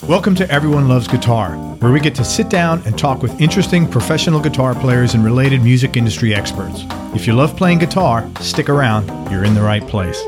Welcome to Everyone Loves Guitar, where we get to sit down and talk with interesting professional guitar players and related music industry experts. If you love playing guitar, stick around. You're in the right place.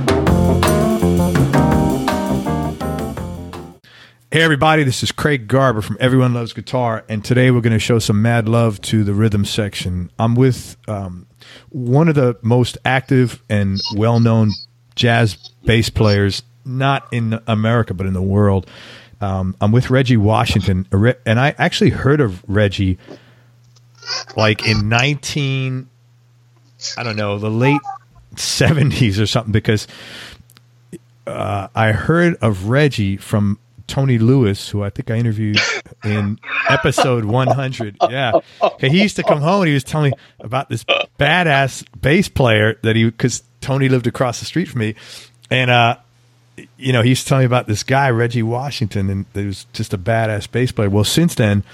Hey everybody, this is Craig Garber from Everyone Loves Guitar, and today we're going to show some mad love to the rhythm section. I'm with one of the most active and well-known jazz bass players, not in America, but in the world. I'm with Reggie Washington, and I actually heard of Reggie like in the late 70s or something, because I heard of Reggie from Tony Lewis, who I think I interviewed in episode 100. Yeah. He used to come home and he was telling me about this badass bass player because Tony lived across the street from me. And, he used to tell me about this guy, Reggie Washington, and he was just a badass bass player. Well, since then,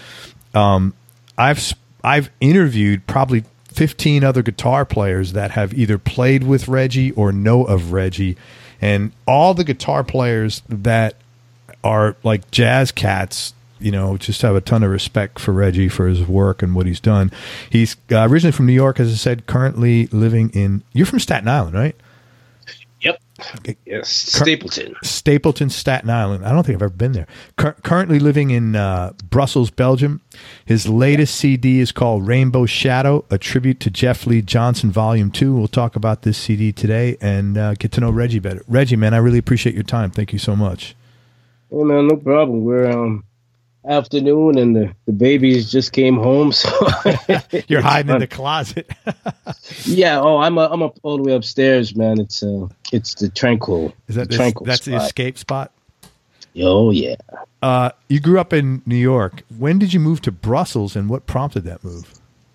I've interviewed probably 15 other guitar players that have either played with Reggie or know of Reggie. And all the guitar players that are like jazz cats, just have a ton of respect for Reggie for his work and what he's done. He's originally from New York, as I said, currently living you're from Staten Island, right? Yep. Yes. Stapleton. Stapleton, Staten Island. I don't think I've ever been there. Currently living in Brussels, Belgium. His latest CD is called Rainbow Shadow, a tribute to Jeff Lee Johnson, Volume 2. We'll talk about this CD today and get to know Reggie better. Reggie, man, I really appreciate your time. Thank you so much. Hey, man, no problem. We're afternoon, and the babies just came home, so you're hiding in the closet. Yeah. Oh, I'm up all the way upstairs, man. It's the tranquil. Is that tranquil? That's spot. The escape spot. Oh yeah. You grew up in New York. When did you move to Brussels, and what prompted that move?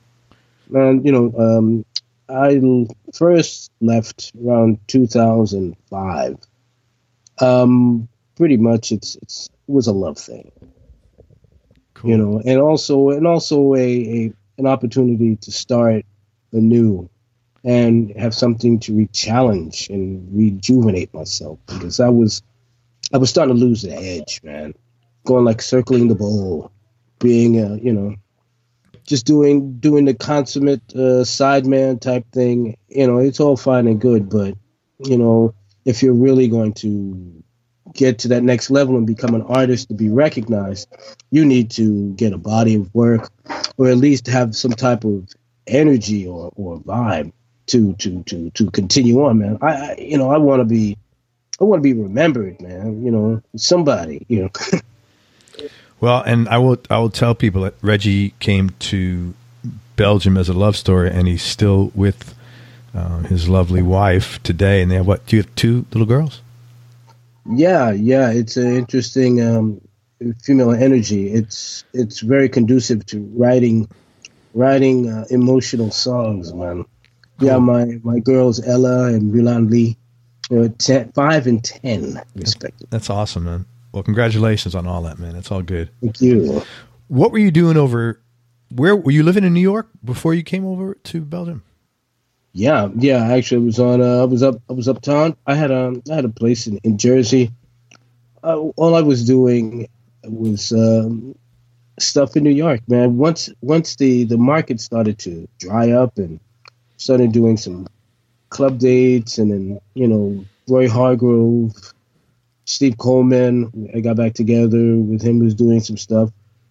Man, I first left around 2005. Pretty much, it was a love thing. Cool. And also an opportunity to start anew and have something to re-challenge and rejuvenate myself, because I was starting to lose the edge, man. Going like circling the bowl, being just doing the consummate sideman type thing. It's all fine and good, but if you're really going to get to that next level and become an artist to be recognized, you need to get a body of work, or at least have some type of energy or vibe to continue on, man. I want to be remembered, man. Somebody. Well, and I will tell people that Reggie came to Belgium as a love story, and he's still with his lovely wife today. And they have do you have 2 little girls? Yeah, it's an interesting female energy. It's very conducive to writing emotional songs, man. Cool. Yeah, my girls Ella and Mulan Lee, 5 and 10 respectively. That's awesome, man. Well, congratulations on all that, man. It's all good. Thank you. What were you doing where were you living in New York before you came over to Belgium? Yeah. Actually, I was uptown. I had a place in Jersey. All I was doing was stuff in New York, man. Once the market started to dry up, and started doing some club dates, and then Roy Hargrove, Steve Coleman. I got back together with him. Was doing some stuff,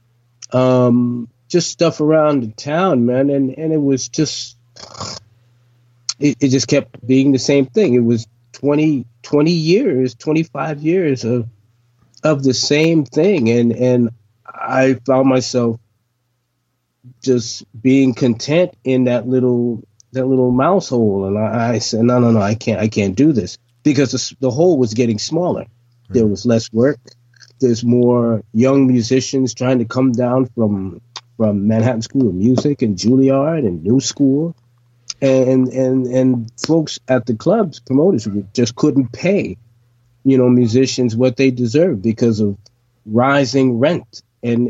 just stuff around the town, man, and it was just. It just kept being the same thing. It was 20 years, 25 years of the same thing. And I found myself just being content in that little mouse hole. And I said, no, I can't do this, because the hole was getting smaller. There was less work. There's more young musicians trying to come down from Manhattan School of Music and Juilliard and New School. And folks at the clubs, promoters, just couldn't pay, musicians what they deserve because of rising rent, and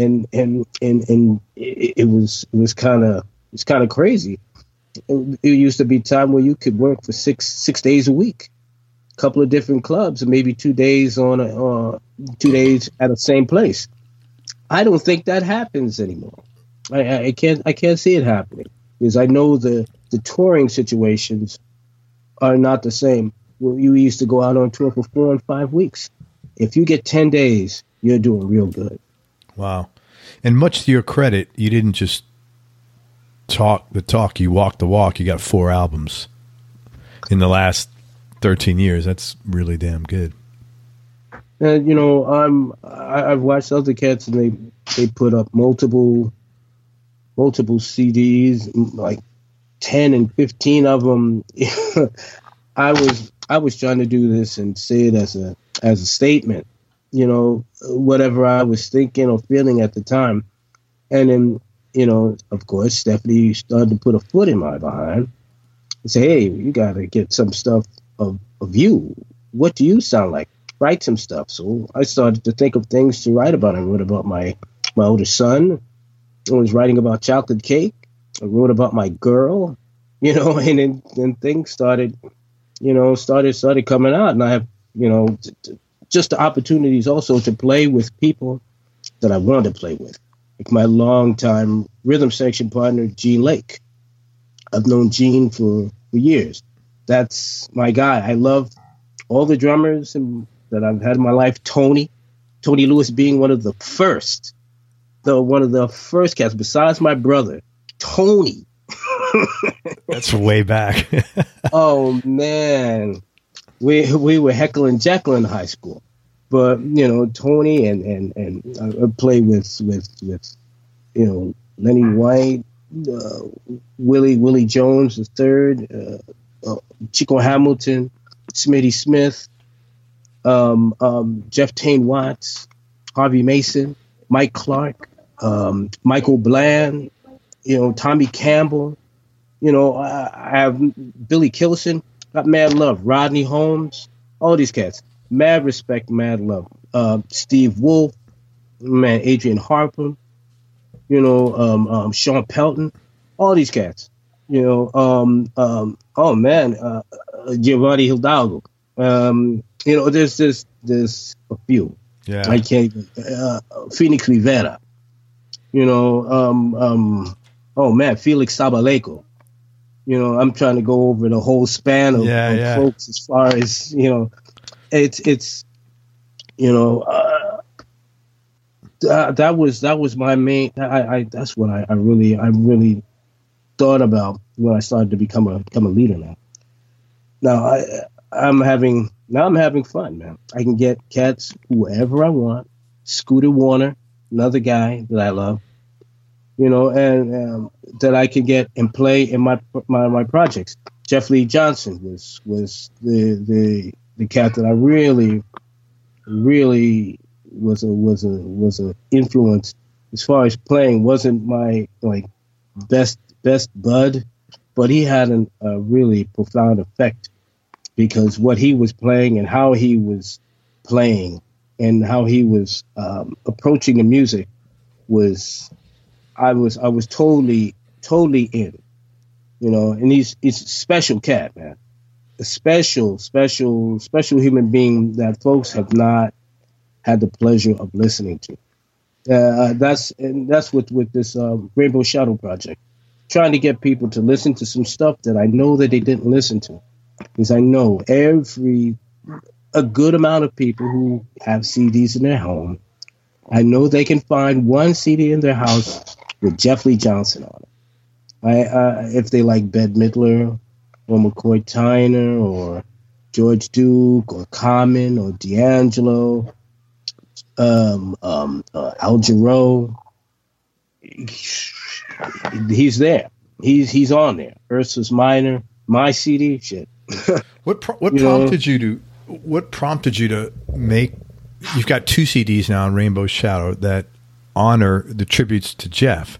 it was kind of crazy. It used to be time where you could work for six days a week, couple of different clubs, and maybe 2 days on 2 days at the same place. I don't think that happens anymore. I can't see it happening, because I know the touring situations are not the same. Well, you used to go out on tour for 4 and 5 weeks. If you get 10 days, you're doing real good. Wow. And much to your credit, you didn't just talk the talk, you walked the walk. You got 4 albums in the last 13 years. That's really damn good. And, I've watched other cats, and they put up multiple CDs, like 10 and 15 of them. I was trying to do this and say it as a statement, whatever I was thinking or feeling at the time. And then, of course, Stephanie started to put a foot in my behind and say, hey, you got to get some stuff of you. What do you sound like? Write some stuff. So I started to think of things to write about. I wrote about my older son. I was writing about chocolate cake. I wrote about my girl, and then things started coming out. And I have, just the opportunities also to play with people that I wanted to play with. Like my longtime rhythm section partner, Gene Lake. I've known Gene for years. That's my guy. I love all the drummers that I've had in my life. Tony Lewis being one of the first cats besides my brother, Tony. That's way back. Oh man, we were Heckle and Jekyll in high school, but Tony and I played with Lenny White, Willie Jones III, Chico Hamilton, Smitty Smith, Jeff Tain Watts, Harvey Mason, Mike Clark, Michael Bland, Tommy Campbell. I have Billy Kilson, got mad love. Rodney Holmes, all these cats, mad respect, mad love. Steve Wolf, man, Adrian Harper, Sean Pelton, all these cats. Giovanni Hidalgo. There's a few. Yeah, I can't even. Phoenix Rivera. Felix Sabaleco. I'm trying to go over the whole span of folks as far as, it's that was my main, that's what I really thought about when I started to become a leader now. Now I'm having fun, man. I can get cats whoever I want. Scooter Warner, another guy that I love. And that I could get and play in my projects. Jeff Lee Johnson was the cat that I really was a influence as far as playing. Wasn't my best bud, but he had a really profound effect, because what he was playing and how he was playing and how he was approaching the music was. I was totally in, and he's a special cat, man. A special human being that folks have not had the pleasure of listening to. That's with this Rainbow Shadow project, trying to get people to listen to some stuff that I know that they didn't listen to, because I know a good amount of people who have CDs in their home. I know they can find one CD in their house with Jeff Lee Johnson on it. If they like Bette Midler or McCoy Tyner or George Duke or Common or D'Angelo, Al Jarreau, he's there. He's on there. Ursus Minor, my CD, shit. What prompted you to make? You've got 2 CDs now on Rainbow Shadow that honor the tributes to Jeff.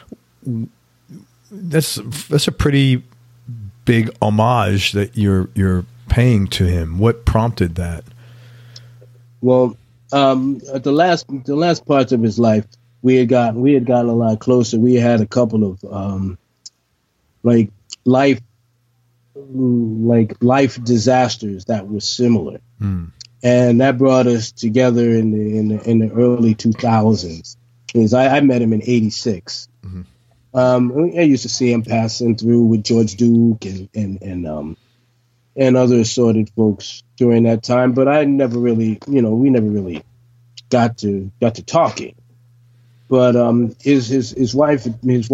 That's a pretty big homage that you're paying to him. What prompted that? Well, at the last parts of his life, we had gotten a lot closer. We had a couple of life like life disasters that were similar, Mm. and that brought us together in the early 2000s. Because I met him in '86. Mm-hmm. I used to see him passing through with George Duke and other assorted folks during that time, but I never really, we never really got to talking. But his wife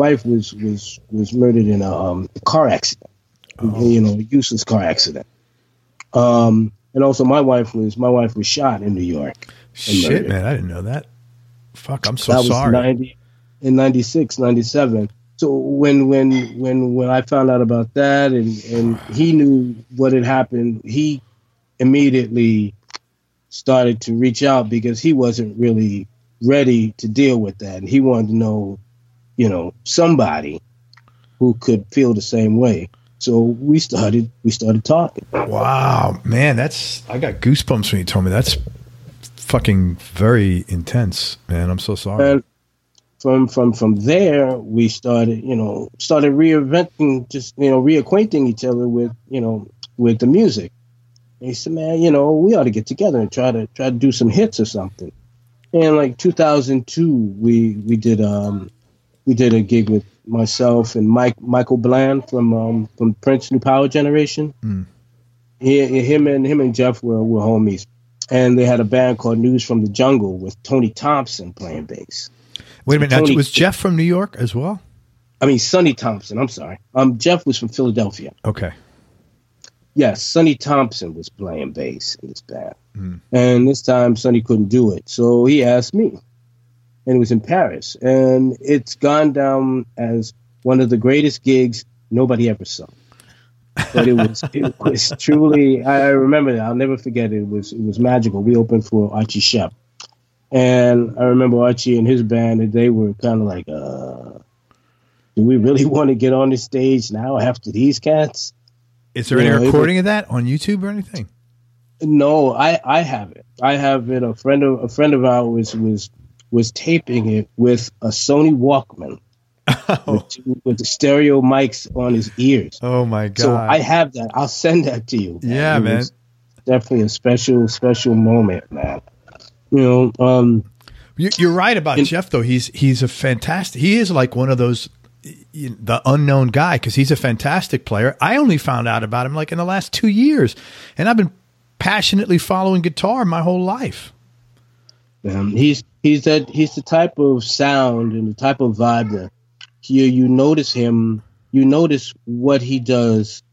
was murdered in a car accident, a useless car accident. And also my wife was shot in New York. Shit, man, I didn't know that. Fuck, I'm so that sorry. In 96, 97. So when I found out about that and he knew what had happened, he immediately started to reach out because he wasn't really ready to deal with that. And he wanted to know, somebody who could feel the same way. So we started talking. Wow, man, I got goosebumps when you told me. That's fucking very intense, man. I'm so sorry. And from there, we started reinventing, just reacquainting each other with the music. And he said, "Man, we ought to get together and try to do some hits or something." And like 2002, we did a gig with myself and Michael Bland from Prince New Power Generation. Mm. Him and Jeff were homies, and they had a band called News from the Jungle with Tony Thompson playing bass. Wait a minute, now, was Jeff from New York as well? I mean, Sonny Thompson. I'm sorry. Jeff was from Philadelphia. Okay. Yes, Sonny Thompson was playing bass in this band. Mm. And this time, Sonny couldn't do it. So he asked me. And it was in Paris. And it's gone down as one of the greatest gigs nobody ever saw. But it was truly, I remember that. I'll never forget it. It was magical. We opened for Archie Shepp. And I remember Archie and his band, and they were kind of like, do we really want to get on the stage now after these cats? Is there any recording of that on YouTube or anything? No, I have it. I have it. A friend of ours was taping it with a Sony Walkman with the stereo mics on his ears. Oh my God! So I have that. I'll send that to you. Yeah, man. Definitely a special moment, man. You're right about Jeff, though. He's a fantastic. He is like one of those, the unknown guy, because he's a fantastic player. I only found out about him like in the last 2 years, and I've been passionately following guitar my whole life. He's the type of sound and the type of vibe that you notice him. You notice what he does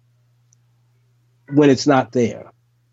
when it's not there.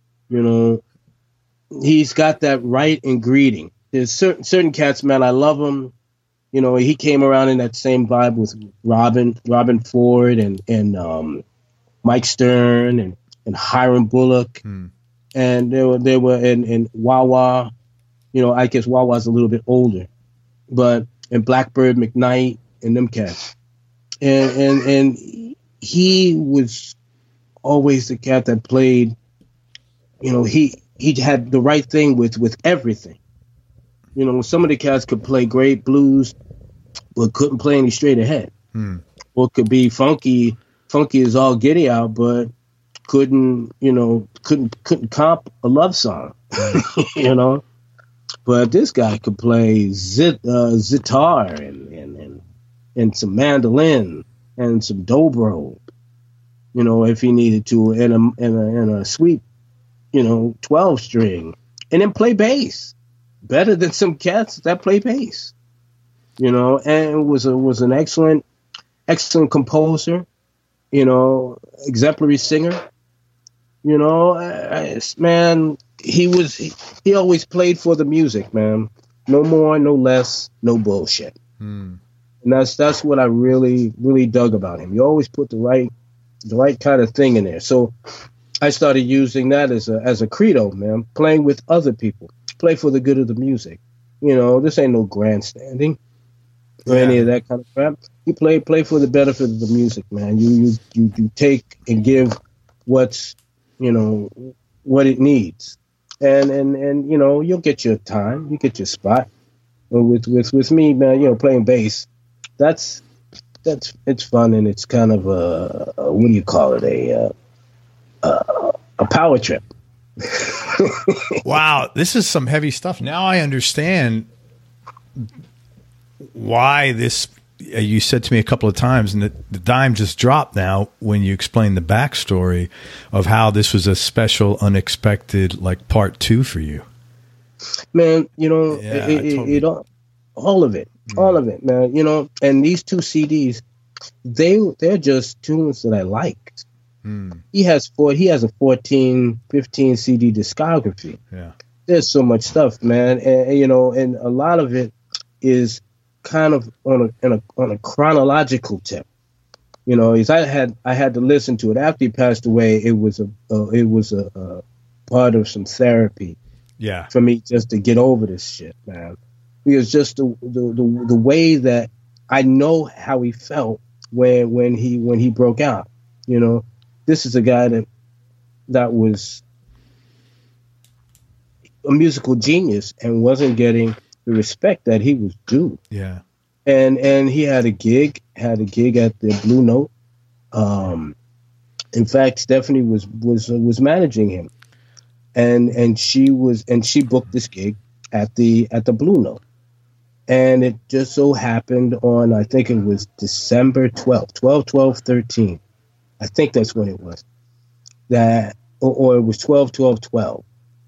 He's got that right ingredient. There's certain cats, man, I love him. He came around in that same vibe with Robin Ford and Mike Stern and Hiram Bullock. Hmm. And they were in Wah-Wah. I guess Wah-Wah's a little bit older, and Blackbird McKnight and them cats. And he was always the cat that played, he had the right thing with everything. Some of the cats could play great blues, but couldn't play any straight ahead. Hmm. Or could be funky as all giddy out, but couldn't comp a love song, But this guy could play sitar and some mandolin and some dobro, if he needed to, and a sweet, 12 string, and then play bass better than some cats that play bass, and was an excellent composer, exemplary singer, man. He always played for the music, man. No more, no less, no bullshit. Hmm. And that's what I really, really dug about him. He always put the right kind of thing in there. So I started using that as a credo, man. Playing with other people, play for the good of the music. This ain't no grandstanding or any of that kind of crap. You play for the benefit of the music, man. You take and give what's what it needs. And you'll get your time, you get your spot. With me, man, playing bass, it's fun, and it's kind of what do you call it, a power trip. Wow, this is some heavy stuff. Now I understand why this. You said to me a couple of times, and the dime just dropped now when you explained the backstory of how this was a special, unexpected, like part 2 for you. Man, you know, all of it, man. You know, and these 2 CDs, they're just tunes that I liked. He has a 14, 15 CD discography. Yeah, there's so much stuff, man, and you know, and a lot of it is kind of on a chronological tip. You know, I had to listen to it after he passed away. It was a part of some therapy. Yeah, for me just to get over this shit, man. Because just the way that I know how he felt when he broke out. You know, this is a guy that was a musical genius and wasn't getting the respect that he was due. Yeah. And he had a gig at the Blue Note. In fact, Stephanie was managing him. And she booked this gig at the Blue Note. And it just so happened on, I think it was December 12th, 12/12/13. I think that's when it was. Or it was 12/12/12.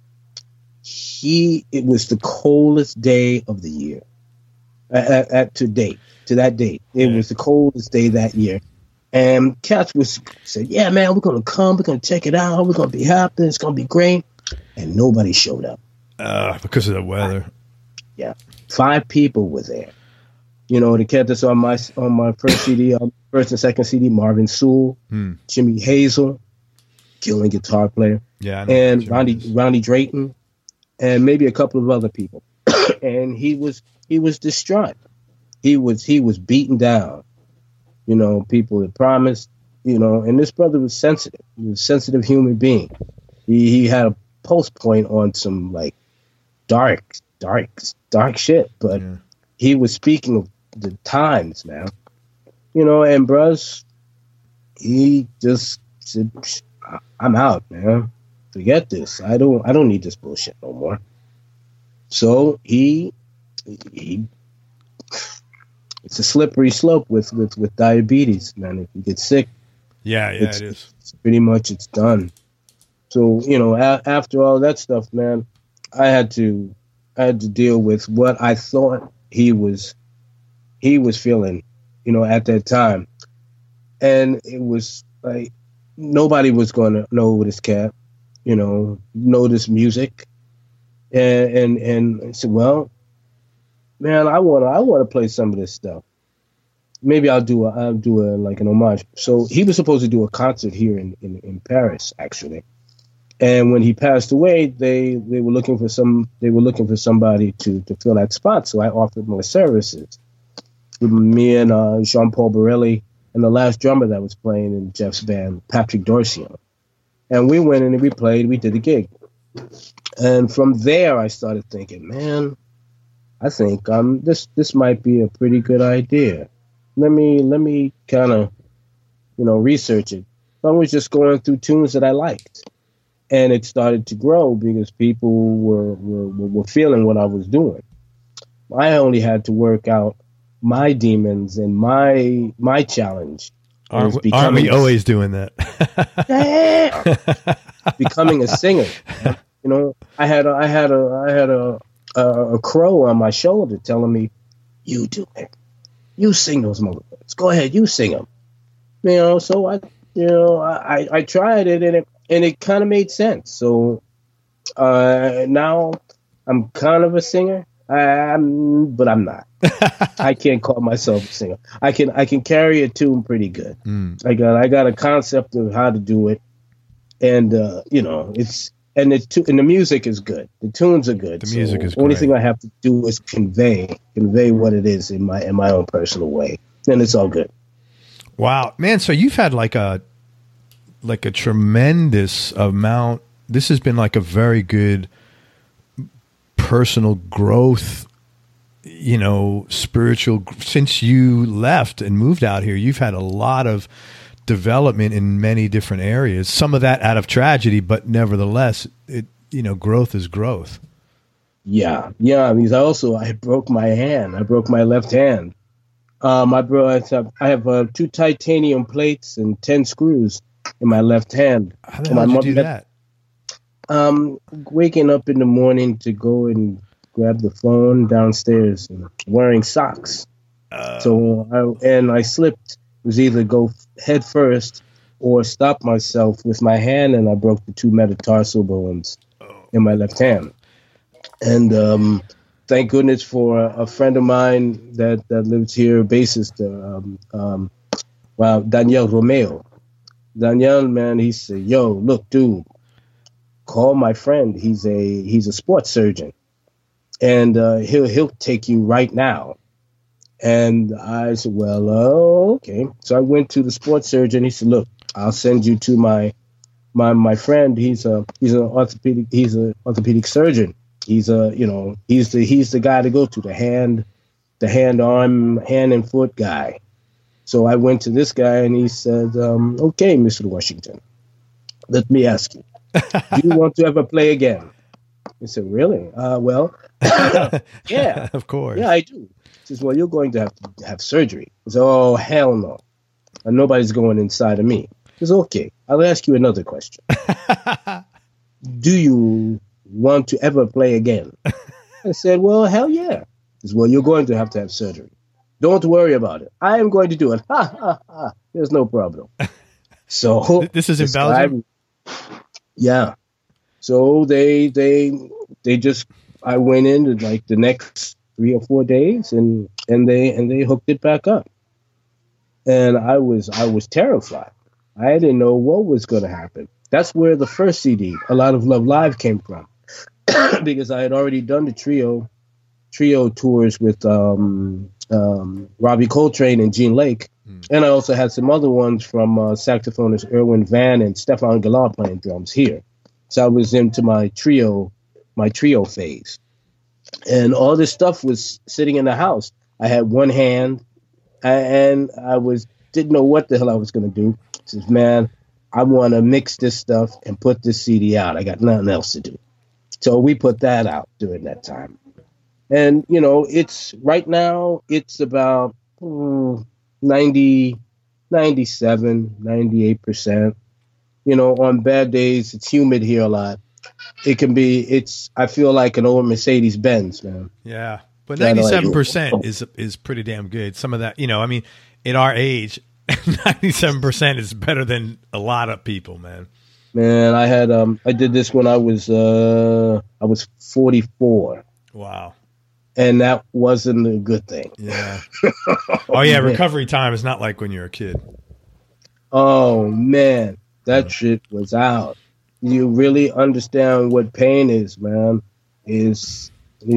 It was the coldest day of the year. To that date. It was the coldest day that year. And Cats said, yeah, man, we're going to come. We're going to check it out. We're going to be happy. It's going to be great. And nobody showed up. Because of the weather. Yeah. 5 people were there. You know, the cat that's on my first CD, first and second CD, Marvin Sewell, Jimmy Hazel, killing guitar player. Yeah. And Ronnie Drayton, and maybe a couple of other people. And he was distraught. He was beaten down. You know, people had promised, you know, and this brother was sensitive. He was a sensitive human being. He had a pulse point on some like dark shit, but he was speaking of the times, man. You know, and bruh, he just said, I'm out, man. Forget this. I don't need this bullshit no more. So he it's a slippery slope with diabetes, man. If you get sick, it is. It's pretty much it's done. So, you know, after all that stuff, man, I had to deal with what I thought he was feeling, you know, at that time. And it was like nobody was going to know this cat, you know this music. And I said, well, man, I want to play some of this stuff. Maybe I'll do like an homage. So he was supposed to do a concert here in Paris, actually. And when he passed away, they were looking for somebody to fill that spot. So I offered my services. With me and Jean-Paul Borelli and the last drummer that was playing in Jeff's band, Patrick Dorsion. And we went in and we played. We did the gig. And from there, I started thinking, man, I think this might be a pretty good idea. Let me kind of, you know, research it. I was just going through tunes that I liked. And it started to grow because people were feeling what I was doing. I only had to work out my demons and my challenge. Aren't we always doing that? Becoming a singer. You know, I had a crow on my shoulder telling me, "You do it. You sing those motherfuckers. Go ahead, you sing them." You know, so I tried it and it kind of made sense. So now I'm kind of a singer, but I'm not. I can't call myself a singer. I can carry a tune pretty good. I got a concept of how to do it, and you know the music is good. The tunes are good. The music is great. The only thing I have to do is convey what it is in my own personal way, and it's all good. Wow, man! So you've had like a tremendous amount. This has been like a very good personal growth, you know, spiritual. Since you left and moved out here, you've had a lot of development in many different areas. Some of that out of tragedy, but nevertheless, growth is growth. Yeah. Because I broke my hand. I broke my left hand. I have 2 titanium plates and 10 screws in my left hand. How the hell did you do that? Waking up in the morning to go and grab the phone downstairs and wearing socks. I slipped. It was either go head first or stop myself with my hand, and I broke the 2 metatarsal bones in my left hand. And thank goodness for a friend of mine that lives here, bassist, Daniel Romeo. Daniel, man, he said, "Yo, look, dude, call my friend. He's a sports surgeon, and he'll take you right now." And I said, "Well, okay." So I went to the sports surgeon. He said, "Look, I'll send you to my friend. He's an orthopedic surgeon. He's the guy to go to, the hand, arm, hand and foot guy." So I went to this guy, and he said, "Okay, Mr. Washington, let me ask you, do you want to ever play again?" I said, "Really? Well, yeah, of course. Yeah, I do." He says, "Well, you're going to have surgery." I said, "Oh, hell no. And nobody's going inside of me." He says, "Okay, I'll ask you another question. Do you want to ever play again?" I said, "Well, hell yeah." He says, "Well, you're going to have surgery. Don't worry about it. I am going to do it. Ha, ha, ha. There's no problem." So this is in Belgium? Yeah. So they just, I went in like the next 3 or 4 days and they hooked it back up. And I was terrified. I didn't know what was going to happen. That's where the first CD, A Lot of Love Live, came from. Because I had already done the trio tours with Robbie Coltrane and Gene Lake. And I also had some other ones from saxophonist Erwin Van and Stefan Gallard playing drums here. So I was into my trio phase. And all this stuff was sitting in the house. I had one hand, and I didn't know what the hell I was going to do. I said, "Man, I want to mix this stuff and put this CD out. I got nothing else to do." So we put that out during that time. And, it's right now, it's about 90, 97, 98%. On bad days, it's humid here a lot. It can be, I feel like an old Mercedes Benz, man. Yeah. But 97% is pretty damn good. Some of that, in our age, 97% is better than a lot of people, man. Man, I had, I did this when I was 44. Wow. And that wasn't a good thing. Yeah. Oh yeah. Recovery time is not like when you're a kid. Oh man. That shit was out. You really understand what pain is, man. Is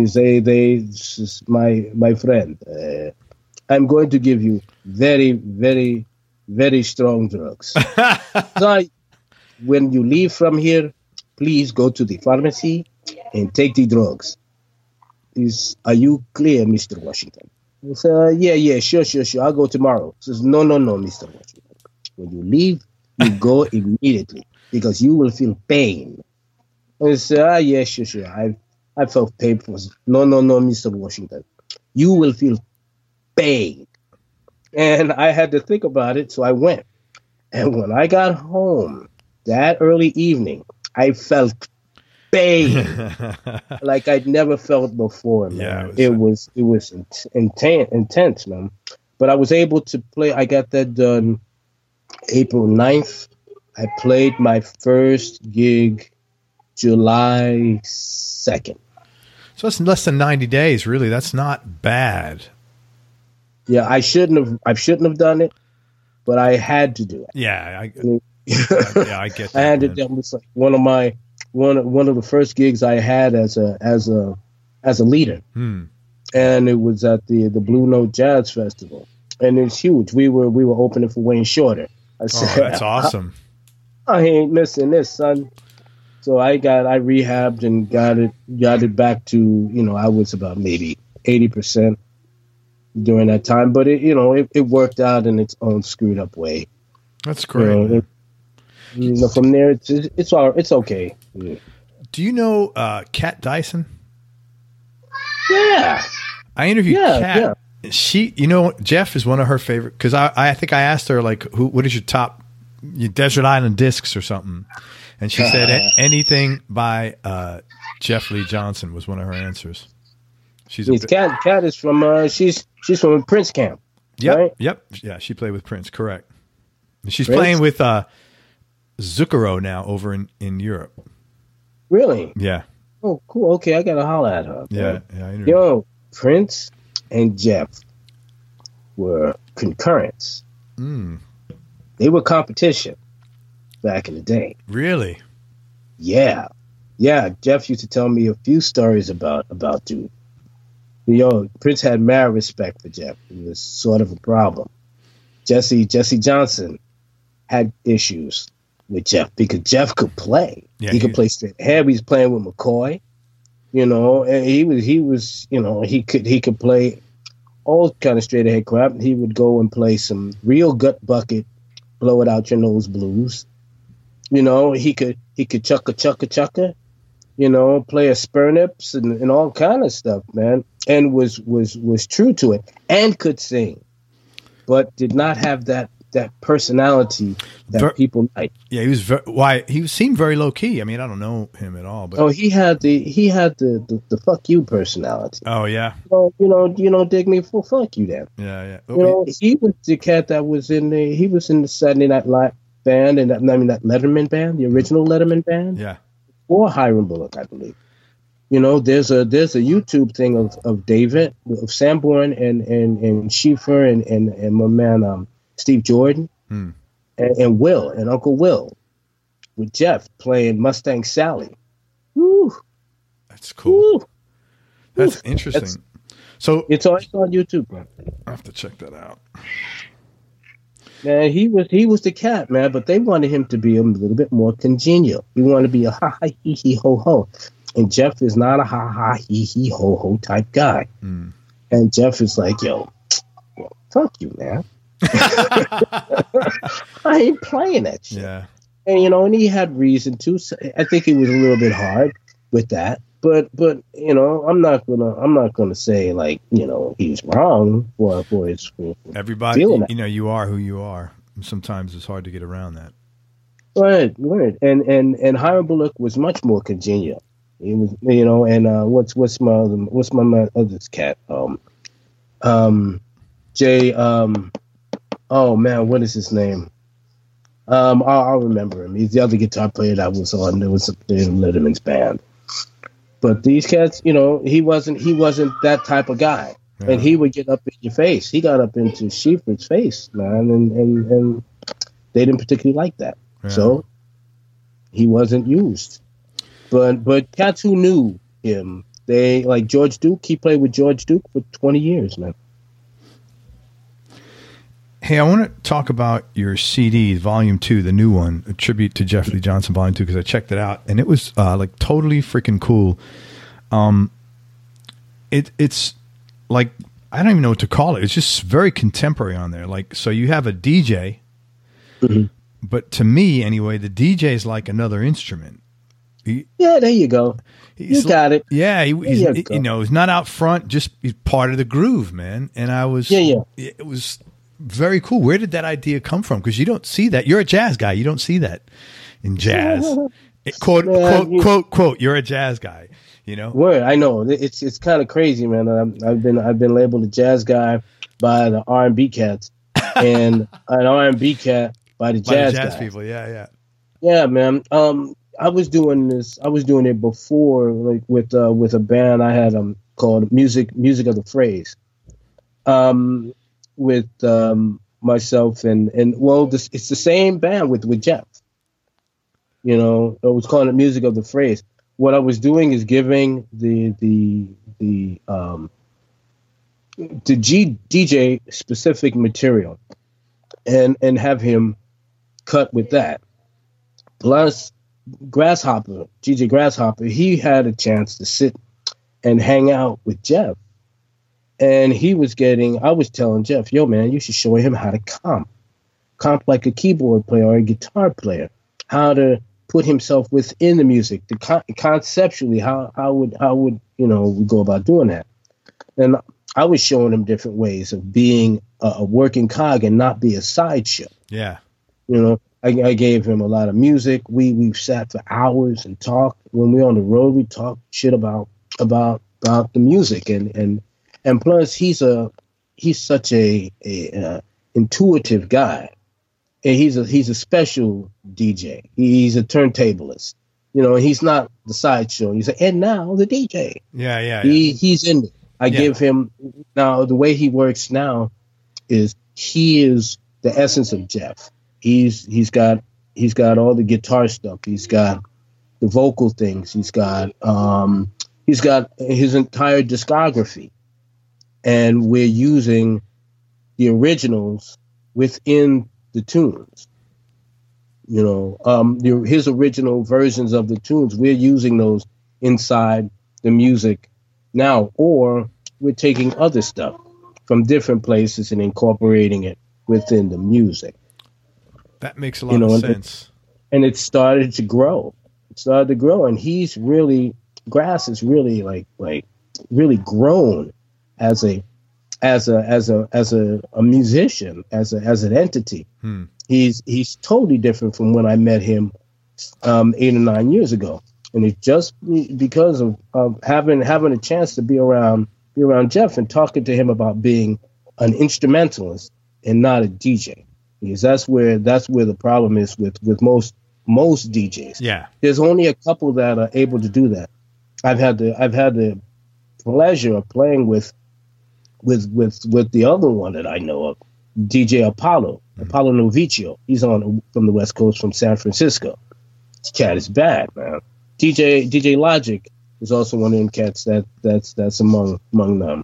my friend. I'm going to give you very, very, very strong drugs. So when you leave from here, please go to the pharmacy and take the drugs. Are you clear, Mr. Washington? I said, yeah, sure. I'll go tomorrow. He says, no, Mr. Washington. When you leave, you go immediately because you will feel pain. I said, yeah, sure. I felt pain for. No, Mr. Washington. You will feel pain. And I had to think about it, so I went. And when I got home that early evening, I felt pain like I'd never felt before, man. Yeah, it was intense, man. But I was able to play. I got that done April 9th. I played my first gig July 2nd. So that's less than 90 days, really. That's not bad. Yeah, I shouldn't have done it, but I had to do it. Yeah, I get that. I had to. It was like one of the first gigs I had as a leader, and it was at the Blue Note Jazz Festival, and it's huge. We were opening for Wayne Shorter. I said, that's awesome. I ain't missing this, son. So I rehabbed and got it back to, I was about maybe 80% during that time, but it worked out in its own screwed up way. That's great. From there, it's okay. Yeah. Do you know Kat Dyson? Yeah, I interviewed Kat. Yeah. She, Jeff is one of her favorite because I think I asked her like, what is your top Desert Island Discs or something, and she said anything by Jeff Lee Johnson was one of her answers. Kat is from she's from Prince camp. Yep, right? Yep, yeah. She played with Prince, correct. She's playing with Zucchero now over in Europe. Really? Yeah. Oh, cool. Okay, I gotta holler at her. Yeah, yeah. Prince and Jeff were concurrents. They were competition back in the day. Really? Yeah. Jeff used to tell me a few stories about dude. Prince had mad respect for Jeff. It was sort of a problem. Jesse Johnson had issues with Jeff because Jeff could play. Yeah, he could play straight ahead. He was playing with McCoy, and he could play all kind of straight ahead crap. He would go and play some real gut bucket, blow it out your nose blues. He could chukka, play a spurnips and all kind of stuff, man. And was true to it and could sing, but did not have that personality that people like. Yeah, he seemed very low key. I mean, I don't know him at all, but he had the fuck you personality. Oh yeah. Well, dig me for fuck you then. Yeah. He was the cat that was in the Saturday Night Live band and that Letterman band, the original Letterman band. Yeah. Or Hiram Bullock, I believe. There's a YouTube thing of David, of Sanborn and Schieffer and my man Steve Jordan and Will and Uncle Will with Jeff playing Mustang Sally. Woo. That's cool. Woo. That's interesting. So it's on YouTube, bro. I have to check that out. Man, he was the cat, man, but they wanted him to be a little bit more congenial. He wanted to be a ha ha he he ho ho. And Jeff is not a ha ha he he ho ho type guy. And Jeff is like, yo, fuck you, man. I ain't playing that shit. Yeah. And and he had reason to. So I think he was a little bit hard with that. But I'm not gonna say like he's wrong for his. Everybody, you are who you are. Sometimes it's hard to get around that. Right. And Hiram Bullock was much more congenial. He was, and what's my other cat? Jay. Oh man, what is his name? I'll remember him. He's the other guitar player that was on. There was in Letterman's band. But these cats, he wasn't that type of guy, and he would get up in your face. He got up into Schieffer's face, man, and they didn't particularly like that, so he wasn't used. But cats who knew him, they like George Duke. He played with George Duke for 20 years, man. Hey, I want to talk about your CD, Volume 2, the new one, a tribute to Jeff Lee Johnson, Volume 2, because I checked it out, and it was like totally freaking cool. It's like, I don't even know what to call it. It's just very contemporary on there. Like, so you have a DJ, but to me, anyway, the DJ is like another instrument. Yeah, there you go. You got it. Yeah, he's not out front, just he's part of the groove, man. And I was, it was very cool. Where did that idea come from? Because you don't see that. You're a jazz guy. You don't see that in jazz. Quote. You're a jazz guy. Word. I know. It's kind of crazy, man. I've been labeled a jazz guy by the R&B cats, and an R&B cat by the jazz guys. People. Yeah. Yeah, man. I was doing this. I was doing it before, like with a band I had called Music of the Phrase. With myself and it's the same band with Jeff. I was calling it Music of the Phrase. What I was doing is giving the DJ specific material and have him cut with that. Plus Grasshopper, GJ Grasshopper, he had a chance to sit and hang out with Jeff. And I was telling Jeff, yo, man, you should show him how to comp. comp like a keyboard player or a guitar player, how to put himself within the music, conceptually, how would we go about doing that. And I was showing him different ways of being a working cog and not be a sideshow. Yeah. I gave him a lot of music. We've sat for hours and talked. When we're on the road, we talk shit about the music, and plus he's such a intuitive guy, and he's a special DJ. He's a turntablist, he's not the sideshow. He's like, and now the DJ. Yeah. He's in it. I give him now the way he works now is he is the essence of Jeff. He's got all the guitar stuff. He's got the vocal things. He's got his entire discography, and we're using the originals within the tunes. His original versions of the tunes. We're using those inside the music now, or we're taking other stuff from different places and incorporating it within the music. That makes a lot of sense. And it started to grow. And he's really, Grass is really like really grown as a musician, as an entity. He's totally different from when I met him 8 or 9 years ago. And it's just because of having a chance to be around Jeff and talking to him about being an instrumentalist and not a DJ. Because that's where the problem is with most DJs. Yeah. There's only a couple that are able to do that. I've had the pleasure of playing with the other one that I know of, DJ Apollo Novicio. He's on from the West Coast, from San Francisco. This cat is bad, man. DJ Logic is also one of them cats that's among them.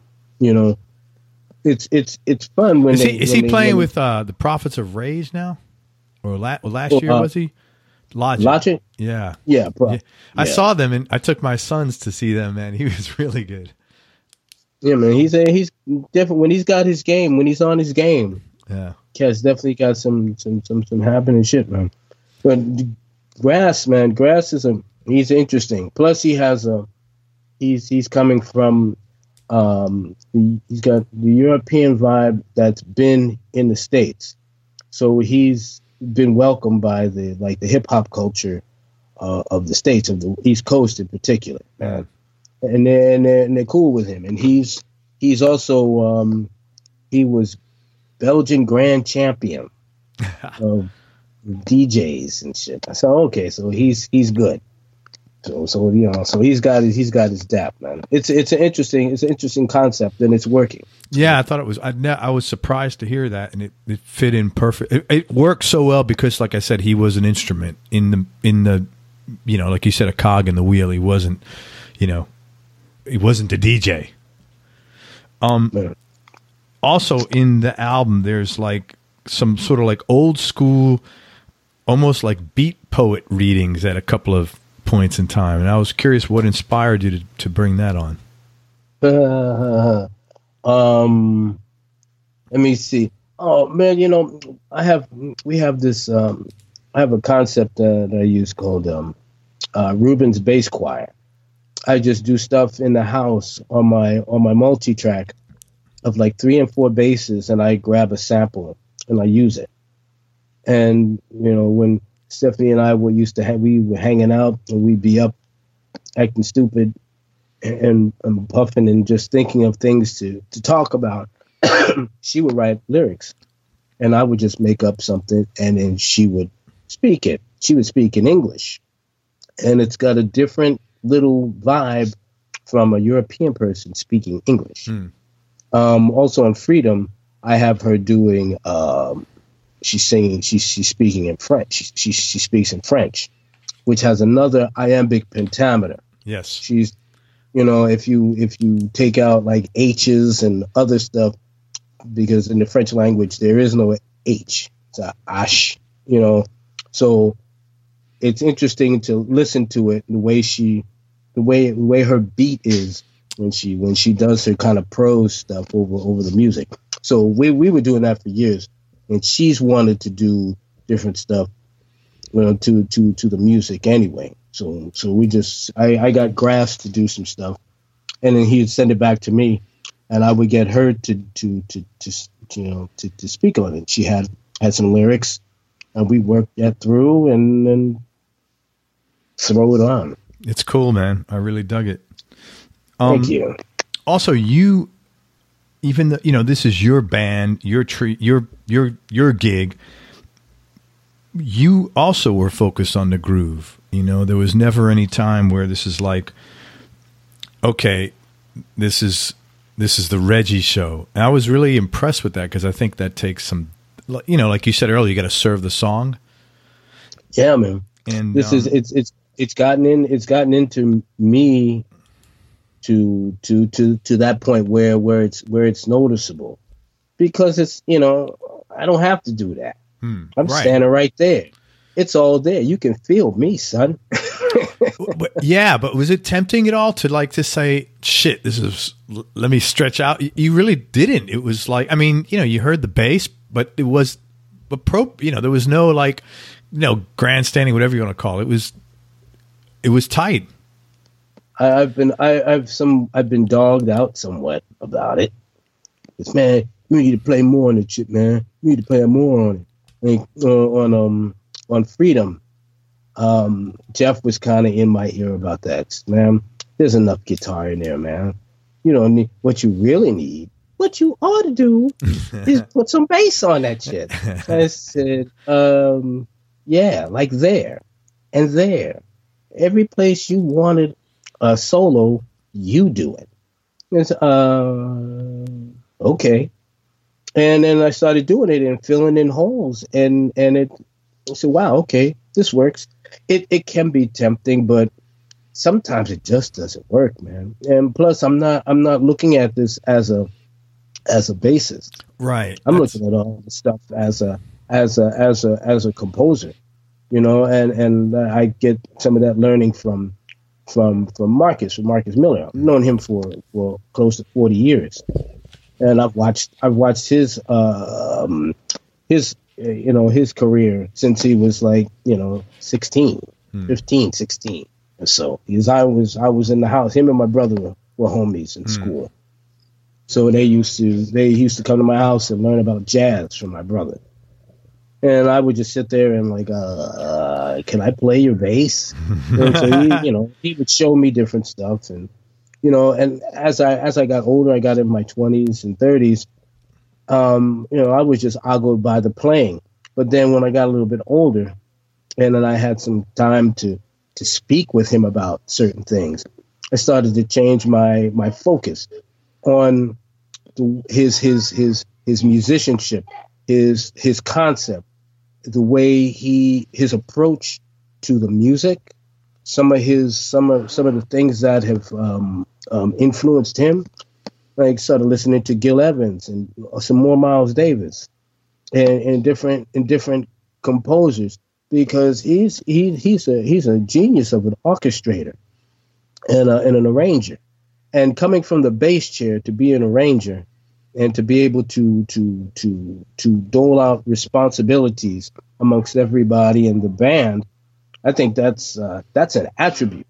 It's fun when is he playing with the Prophets of Rage now, or last year was he? Logic. Yeah. I saw them and I took my sons to see them. Man, he was really good. Yeah, man, he's different when he's got his game. When he's on his game, cat's definitely got some happening shit, man. But Grass is he's interesting. Plus, he has he's coming from he's got the European vibe that's been in the States, so he's been welcomed by the hip hop culture of the States, of the East Coast in particular, man. And they're cool with him. And he's also he was Belgian grand champion of DJs and shit. I said, okay, so he's good. So he's got his dap, man. It's an interesting concept, and it's working. Yeah, I thought it was. I was surprised to hear that, and it fit in perfect. It worked so well because, like I said, he was an instrument in the like you said, a cog in the wheel. He wasn't, he wasn't a DJ. Also in the album, there's like some sort of like old school, almost like beat poet readings at a couple of points in time, and I was curious what inspired you to bring that on. Let me see. Oh man, we have this. I have a concept that I use called Rubens Bass Choir. I just do stuff in the house on my multi-track of like 3 and 4 basses, and I grab a sample and I use it. And when Stephanie and I we were hanging out, and we'd be up acting stupid and puffing and just thinking of things to talk about. She would write lyrics, and I would just make up something, and then she would speak it. She would speak in English, and it's got a different little vibe from a European person speaking English. Also on Freedom, I have her doing. She's singing. She's speaking in French. She speaks in French, which has another iambic pentameter. Yes, she's. If you take out like H's and other stuff, because in the French language there is no H. It's a ash. So it's interesting to listen to it, the way her beat is when she does her kind of prose stuff over the music. So we were doing that for years. and she's wanted to do different stuff, to the music anyway. So we just I got Grass to do some stuff, and then he'd send it back to me, and I would get her to speak on it. She had some lyrics, and we worked that through, and then throw it on. It's cool, man. I really dug it. Thank you. Also, even though, this is your band, your gig, you also were focused on the groove. There was never any time where this is like, okay, this is the Reggie show. And I was really impressed with that, because I think that takes some, like you said earlier, you got to serve the song. Yeah, man. And this it's gotten into me to that point where it's noticeable, because it's, I don't have to do that. I'm standing right there. It's all there. You can feel me, son. but was it tempting at all to say, shit, let me stretch out? You really didn't. It was like, you heard the bass, but there was no grandstanding, whatever you want to call it. It was tight. I've been dogged out somewhat about it. It's, man, you need to play more on the shit, man. You need to play more on it. On Freedom, Jeff was kind of in my ear about that. Man, there's enough guitar in there, man. You don't need, what you really need, what you ought to do is put some bass on that shit. I said, yeah, like there and there. Every place you wanted a solo, you do it. It's, okay. And then I started doing it and filling in holes, and I said, wow, okay, this works. It can be tempting, but sometimes it just doesn't work, man. And plus, I'm not looking at this as a bassist. Right. I'm looking at all the stuff as a composer, and I get some of that learning from Marcus Miller. I've known him for close to 40 years. And I've watched his career since he was 16, 15, 16. And so, because I was in the house, him and my brother were homies in school. So they used to come to my house and learn about jazz from my brother. And I would just sit there and can I play your bass? And so he would show me different stuff, and and as I got older, I got in my 20s and 30s. I was just ogled by the playing. But then when I got a little bit older, and then I had some time to speak with him about certain things, I started to change my focus on his musicianship, his concept, the way his approach to the music, some of the things that have influenced him. Like, started listening to Gil Evans and some more Miles Davis and different composers, because he's a genius of an orchestrator and an arranger. And coming from the bass chair to be an arranger and to be able to dole out responsibilities amongst everybody in the band, I think that's an attribute.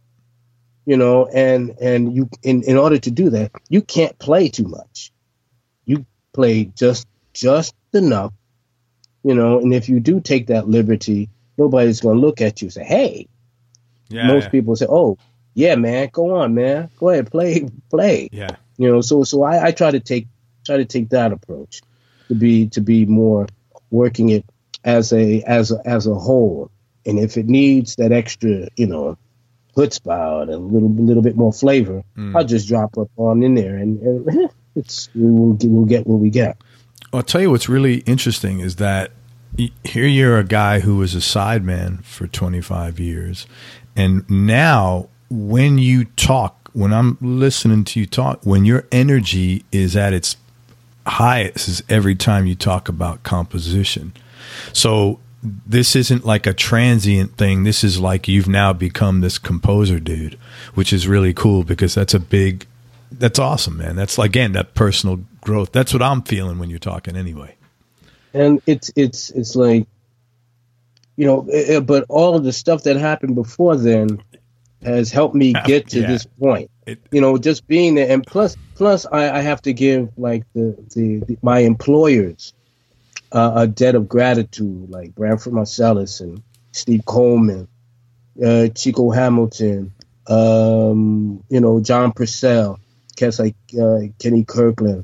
And you, in order to do that, you can't play too much. You play just enough, and if you do take that liberty, nobody's going to look at you and say, hey. Yeah, most people say, oh, yeah, man, go on, man. Go ahead, play. Yeah. So I try to take that approach, to be more working it as a whole. And if it needs that extra, chutzpah and a little bit more flavor, I'll just drop up on in there, and we'll get what we get. I'll tell you what's really interesting is that here you're a guy who was a sideman for 25 years, and now when you talk, when I'm listening to you talk, when your energy is at its highest is every time you talk about composition. So this isn't like a transient thing. This is like you've now become this composer dude, which is really cool, because that's awesome, man. That's, again, that personal growth. That's what I'm feeling when you're talking anyway. And it's like, but all of the stuff that happened before then has helped me get to this point. Just being there, and plus I have to give like the my employers a debt of gratitude, like Branford Marsalis and Steve Coleman, Chico Hamilton, John Purcell, cats like Kenny Kirkland,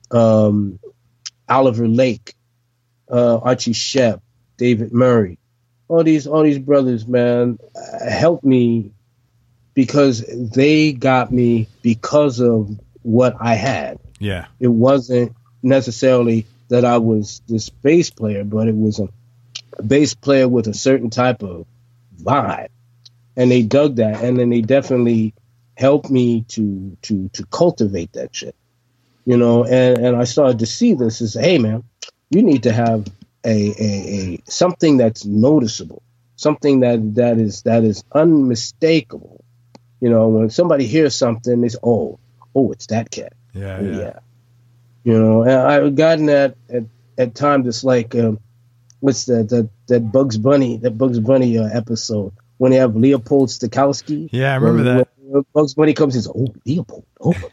Oliver Lake, Archie Shepp, David Murray. All these brothers, man, helped me because they got me because of what I had. Yeah. It wasn't necessarily that I was this bass player, but it was a bass player with a certain type of vibe. And they dug that, and then they definitely helped me to cultivate that shit. And I started to see this as, hey man, you need to have a something that's noticeable, something that is unmistakable. When somebody hears something, it's it's that cat. Yeah. And I've gotten that at times. It's like what's that Bugs Bunny episode when they have Leopold Stokowski. Yeah, I remember that. When Bugs Bunny comes and says, Leopold.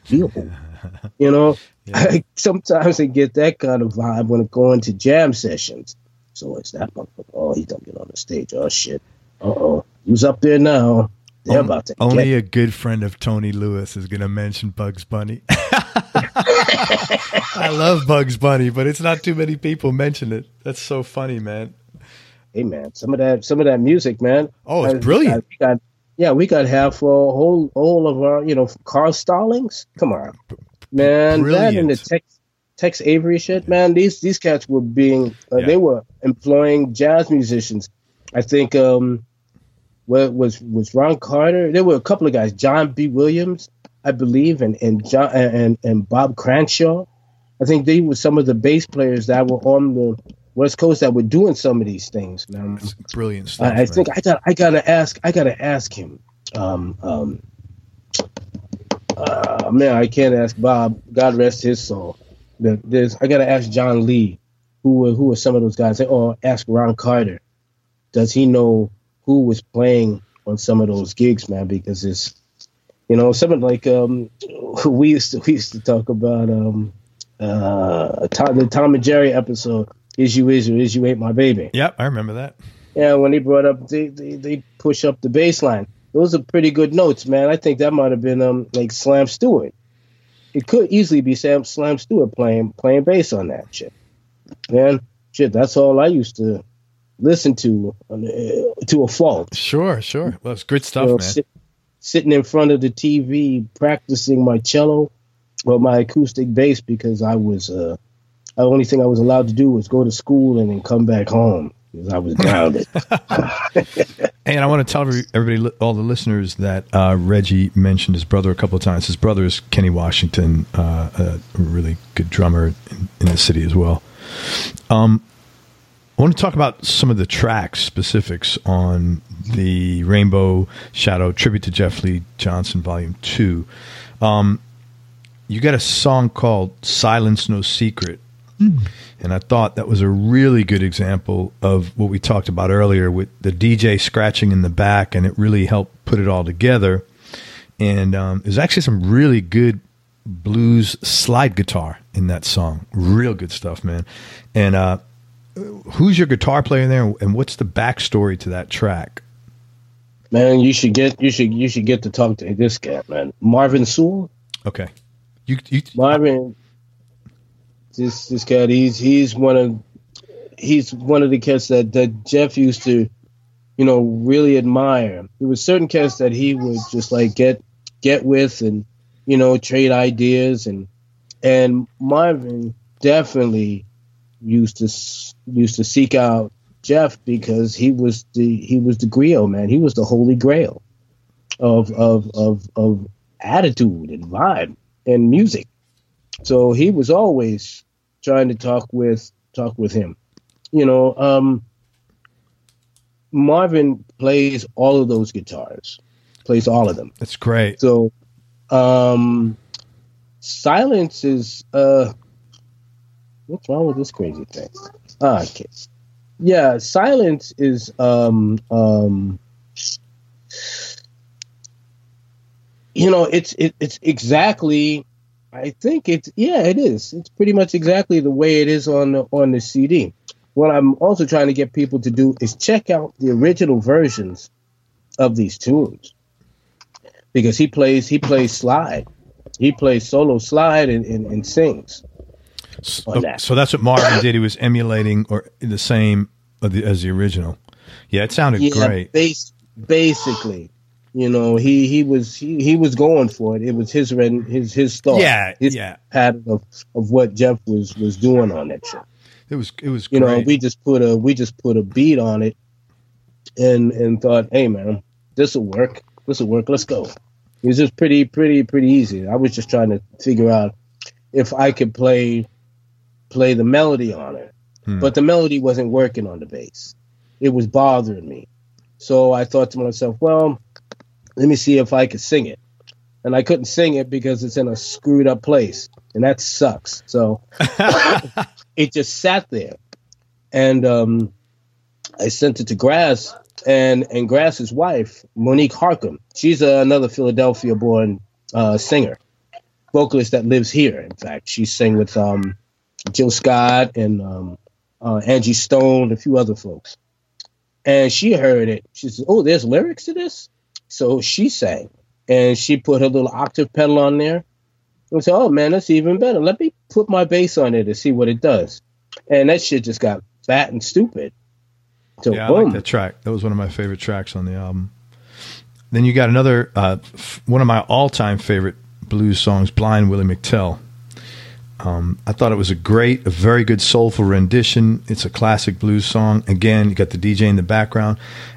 Yeah. Sometimes I get that kind of vibe when I go into jam sessions. So it's that motherfucker. Oh, he's gonna get on the stage. Oh shit. Who's up there now? They're about to. Only a good friend of Tony Lewis is gonna mention Bugs Bunny. I love Bugs Bunny, but it's not too many people mention it. That's so funny, man. Hey man, some of that music, man. Oh, it's brilliant. We got half all of our, Carl Stallings. Come on, man. Brilliant. That and the Tex Avery shit, man. These cats were being they were employing jazz musicians. I think was Ron Carter. There were a couple of guys, John B. Williams, I believe, and John and Bob Cranshaw. I think they were some of the bass players that were on the West Coast that were doing some of these things, man. That's brilliant stuff. I think I gotta ask him. Man, I can't ask Bob. God rest his soul. I gotta ask John Lee, who were some of those guys, or ask Ron Carter. Does he know who was playing on some of those gigs, man? Because it's, something like we used to talk about the Tom and Jerry episode. Is you ain't my baby? Yep, I remember that. Yeah, when they brought up they push up the bass line. Those are pretty good notes, man. I think that might have been like Slam Stewart. It could easily be Slam Stewart playing bass on that shit. Man, shit, that's all I used to listen to a fault. Sure. Well, it's good stuff, man. Sitting in front of the TV practicing my cello or my acoustic bass because I was the only thing I was allowed to do was go to school and then come back home because I was grounded. And I want to tell everybody, all the listeners, that Reggie mentioned his brother a couple of times. His brother is Kenny Washington, a really good drummer in the city as well. I want to talk about some of the track specifics on the Rainbow Shadow Tribute to Jeff Lee Johnson Volume 2. You got a song called Silence No Secret. And I thought that was a really good example of what we talked about earlier with the DJ scratching in the back, and it really helped put it all together. And there's actually some really good blues slide guitar in that song. Real good stuff, man. And who's your guitar player there, and what's the backstory to that track? Man, you should get to talk to this guy, man. Marvin Sewell. Okay. Marvin, this cat, he's one of the cats that Jeff used to, really admire. There was certain cats that he would just like get with and, trade ideas, and Marvin definitely used to seek out Jeff because he was the griot, man. He was the holy grail of attitude and vibe and music. So he was always trying to talk with him. Marvin plays all of those guitars, plays all of them. That's great. So Silence is what's wrong with this crazy thing? Okay. Yeah, Silence is it's exactly. I think it is. It's pretty much exactly the way it is on the CD. What I'm also trying to get people to do is check out the original versions of these tunes, because he plays slide, he plays solo slide and sings on that. So that's what Marvin did. He was emulating or the same as the original. Yeah, it sounded great. Basically. He was going for it. It was his thought. Yeah, his pattern of what Jeff was doing on that show. It was great. We just put a beat on it, and thought, hey man, this will work. Let's go. It was just pretty easy. I was just trying to figure out if I could play the melody on it, but the melody wasn't working on the bass. It was bothering me. So I thought to myself, well, let me see if I could sing it. And I couldn't sing it because it's in a screwed up place, and that sucks. So it just sat there. And I sent it to Grass, and Grass's wife, Monique Harcum. She's another Philadelphia-born singer, vocalist that lives here. In fact, she sang with Jill Scott and Angie Stone, a few other folks. And she heard it. She said, "Oh, there's lyrics to this?" So she sang, and she put her little octave pedal on there. And said, "Oh man, that's even better. Let me put my bass on it to see what it does." And that shit just got fat and stupid. So yeah, boom. I like that track. That was one of my favorite tracks on the album. Then you got another one of my all-time favorite blues songs, "Blind Willie McTell." I thought it was a very good soulful rendition. It's a classic blues song. Again, you got the DJ in the background.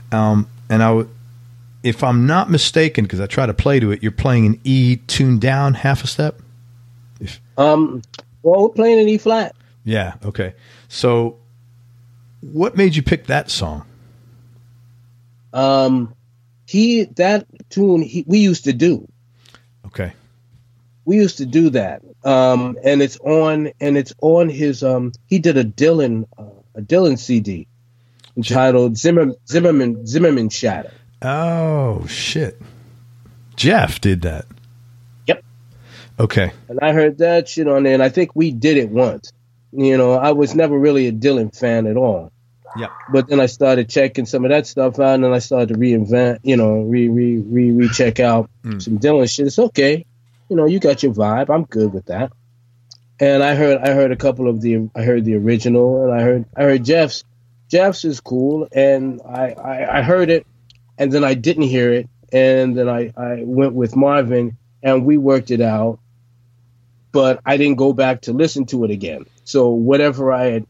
If I'm not mistaken, because I try to play to it, you're playing an E tuned down half a step? Well, we're playing an E flat. Yeah, okay. So what made you pick that song? That tune we used to do. Okay. We used to do that. And it's on his he did a Dylan CD entitled Zimmerman Shadow. Oh shit. Jeff did that. Yep. Okay. And I heard that shit on there, and I think we did it once. I was never really a Dylan fan at all. Yeah. But then I started checking some of that stuff out, and then I started to reinvent, recheck out some Dylan shit. It's okay. You got your vibe. I'm good with that. And I heard a couple of the original, and I heard Jeff's. Jeff's is cool, and I heard it, and then I didn't hear it, and then I went with Marvin, and we worked it out, but I didn't go back to listen to it again. So whatever I had,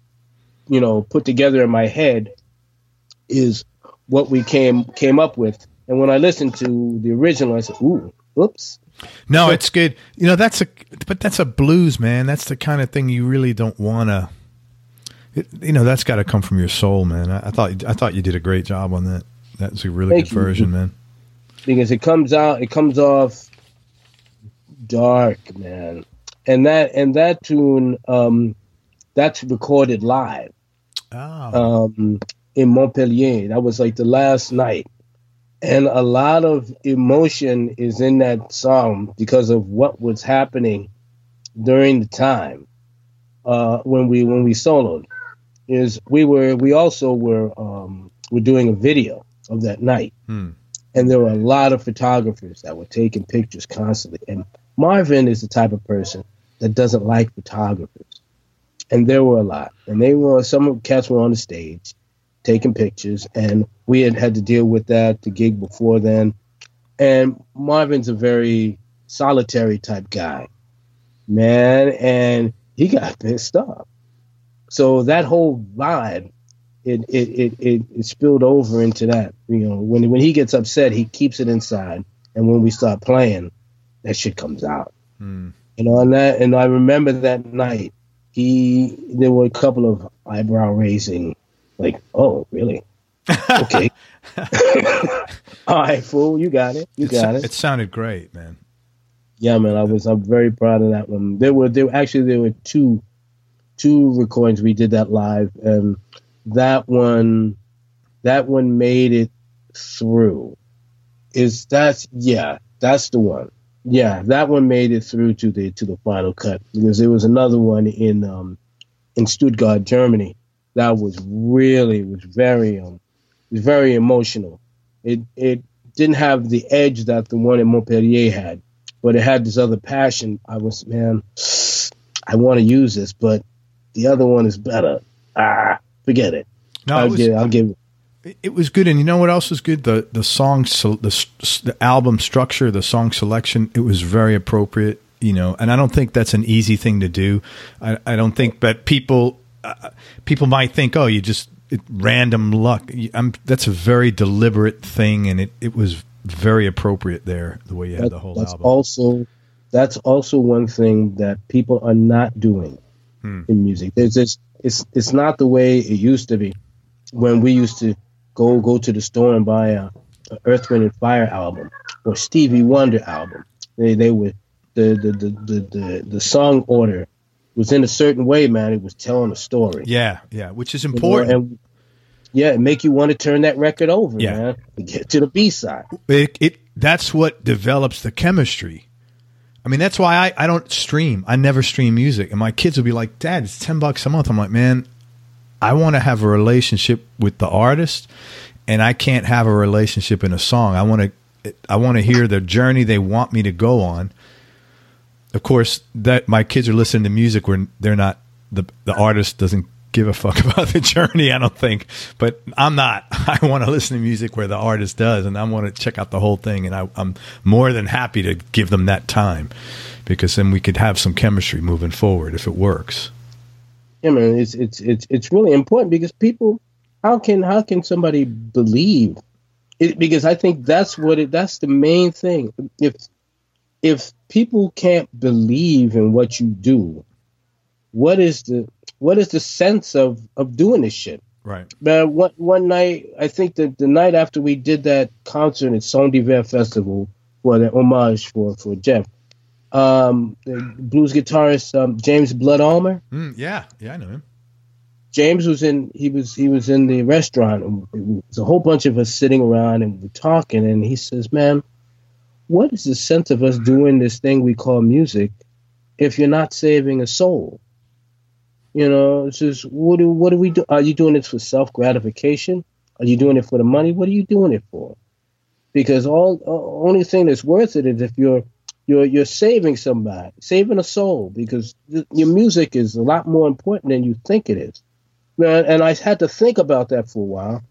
put together in my head is what we came up with. And when I listened to the original, I said, "Ooh, oops." No, it's good. That's a blues, man. That's the kind of thing you really don't want to. That's got to come from your soul, man. I thought you did a great job on that. That's a really good version, man. Because it comes off dark, man. And that tune, that's recorded live. Oh. In Montpellier. That was like the last night. And a lot of emotion is in that song because of what was happening during the time when we soloed. We also were doing a video of that night, and there were a lot of photographers that were taking pictures constantly. And Marvin is the type of person that doesn't like photographers, and there were a lot. And some cats were on the stage taking pictures, and we had to deal with that, the gig before then. And Marvin's a very solitary type guy, man, and he got pissed off. So that whole vibe, it spilled over into that. When he gets upset, he keeps it inside, and when we start playing, that shit comes out. And I remember that night, there were a couple of eyebrow raising. Like, oh, really? Okay. All right, fool, you got it. You got it. It sounded great, man. Yeah, man, I'm very proud of that one. There were two two recordings. We did that live, and that one made it through. That's the one. Yeah, that one made it through to the final cut, because there was another one in Stuttgart, Germany, that was very emotional. It didn't have the edge that the one in Montpellier had, but it had this other passion. I want to use this, but the other one is better. Forget it. No, I'll give it. It was good, and you know what else was good? The song, the album structure, the song selection. It was very appropriate, and I don't think that's an easy thing to do. I don't think, but people might think, oh, you just random luck. That's a very deliberate thing, and it was very appropriate there, the way you had the whole album. That's also one thing that people are not doing in music. It's not the way it used to be when we used to go to the store and buy a Earth, Wind and Fire album or Stevie Wonder album. They would the song order was in a certain way, man. It was telling a story. Yeah, which is important. It make you want to turn that record over, man, to get to the B-side. That's what develops the chemistry. I mean, that's why I don't stream. I never stream music. And my kids will be like, Dad, it's $10 a month. I'm like, man, I want to have a relationship with the artist, and I can't have a relationship in a song. I want to hear the journey they want me to go on. Of course, that my kids are listening to music where they're not, the artist doesn't give a fuck about the journey, I don't think. But I'm not. I want to listen to music where the artist does, and I want to check out the whole thing. And I'm more than happy to give them that time, because then we could have some chemistry moving forward if it works. Yeah, man, it's really important, because people, how can somebody believe it? Because I think that's the main thing. If people can't believe in what you do, what is the sense of doing this shit? Right. But one night, I think that the night after we did that concert at Son d'Hiver Festival for the homage for Jeff, the blues guitarist James Blood Ulmer. Yeah, I know him. James was in the restaurant. It was a whole bunch of us sitting around and we're talking, and he says, "Man, what is the sense of us doing this thing we call music if you're not saving a soul?" It's just, what do we do? Are you doing this for self-gratification? Are you doing it for the money? What are you doing it for? Because only thing that's worth it is if you're saving somebody, saving a soul, because your music is a lot more important than you think it is. And I had to think about that for a while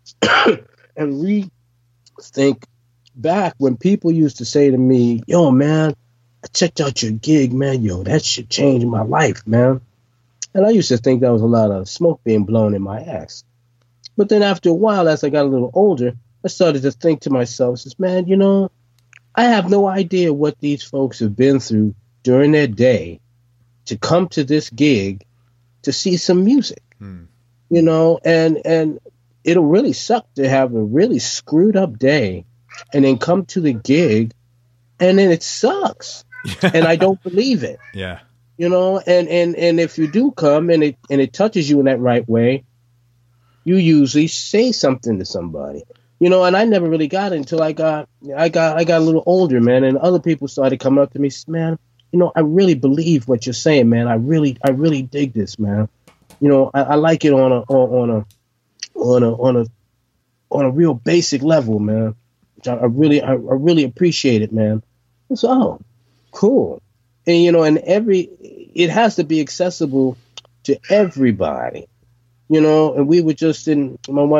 and rethink back when people used to say to me, "Yo, man, I checked out your gig, man. Yo, that shit changed my life, man." And I used to think that was a lot of smoke being blown in my ass. But then after a while, as I got a little older, I started to think to myself, man, I have no idea what these folks have been through during their day to come to this gig to see some music, and it'll really suck to have a really screwed up day and then come to the gig and then it sucks and I don't believe it. Yeah. And if you do come and it touches you in that right way, you usually say something to somebody, and I never really got it until I got a little older, man. And other people started coming up to me, man, I really believe what you're saying, man. I really dig this, man. I like it on a real basic level, man. I really appreciate it, man. So, oh, cool. And it has to be accessible to everybody, and we were just in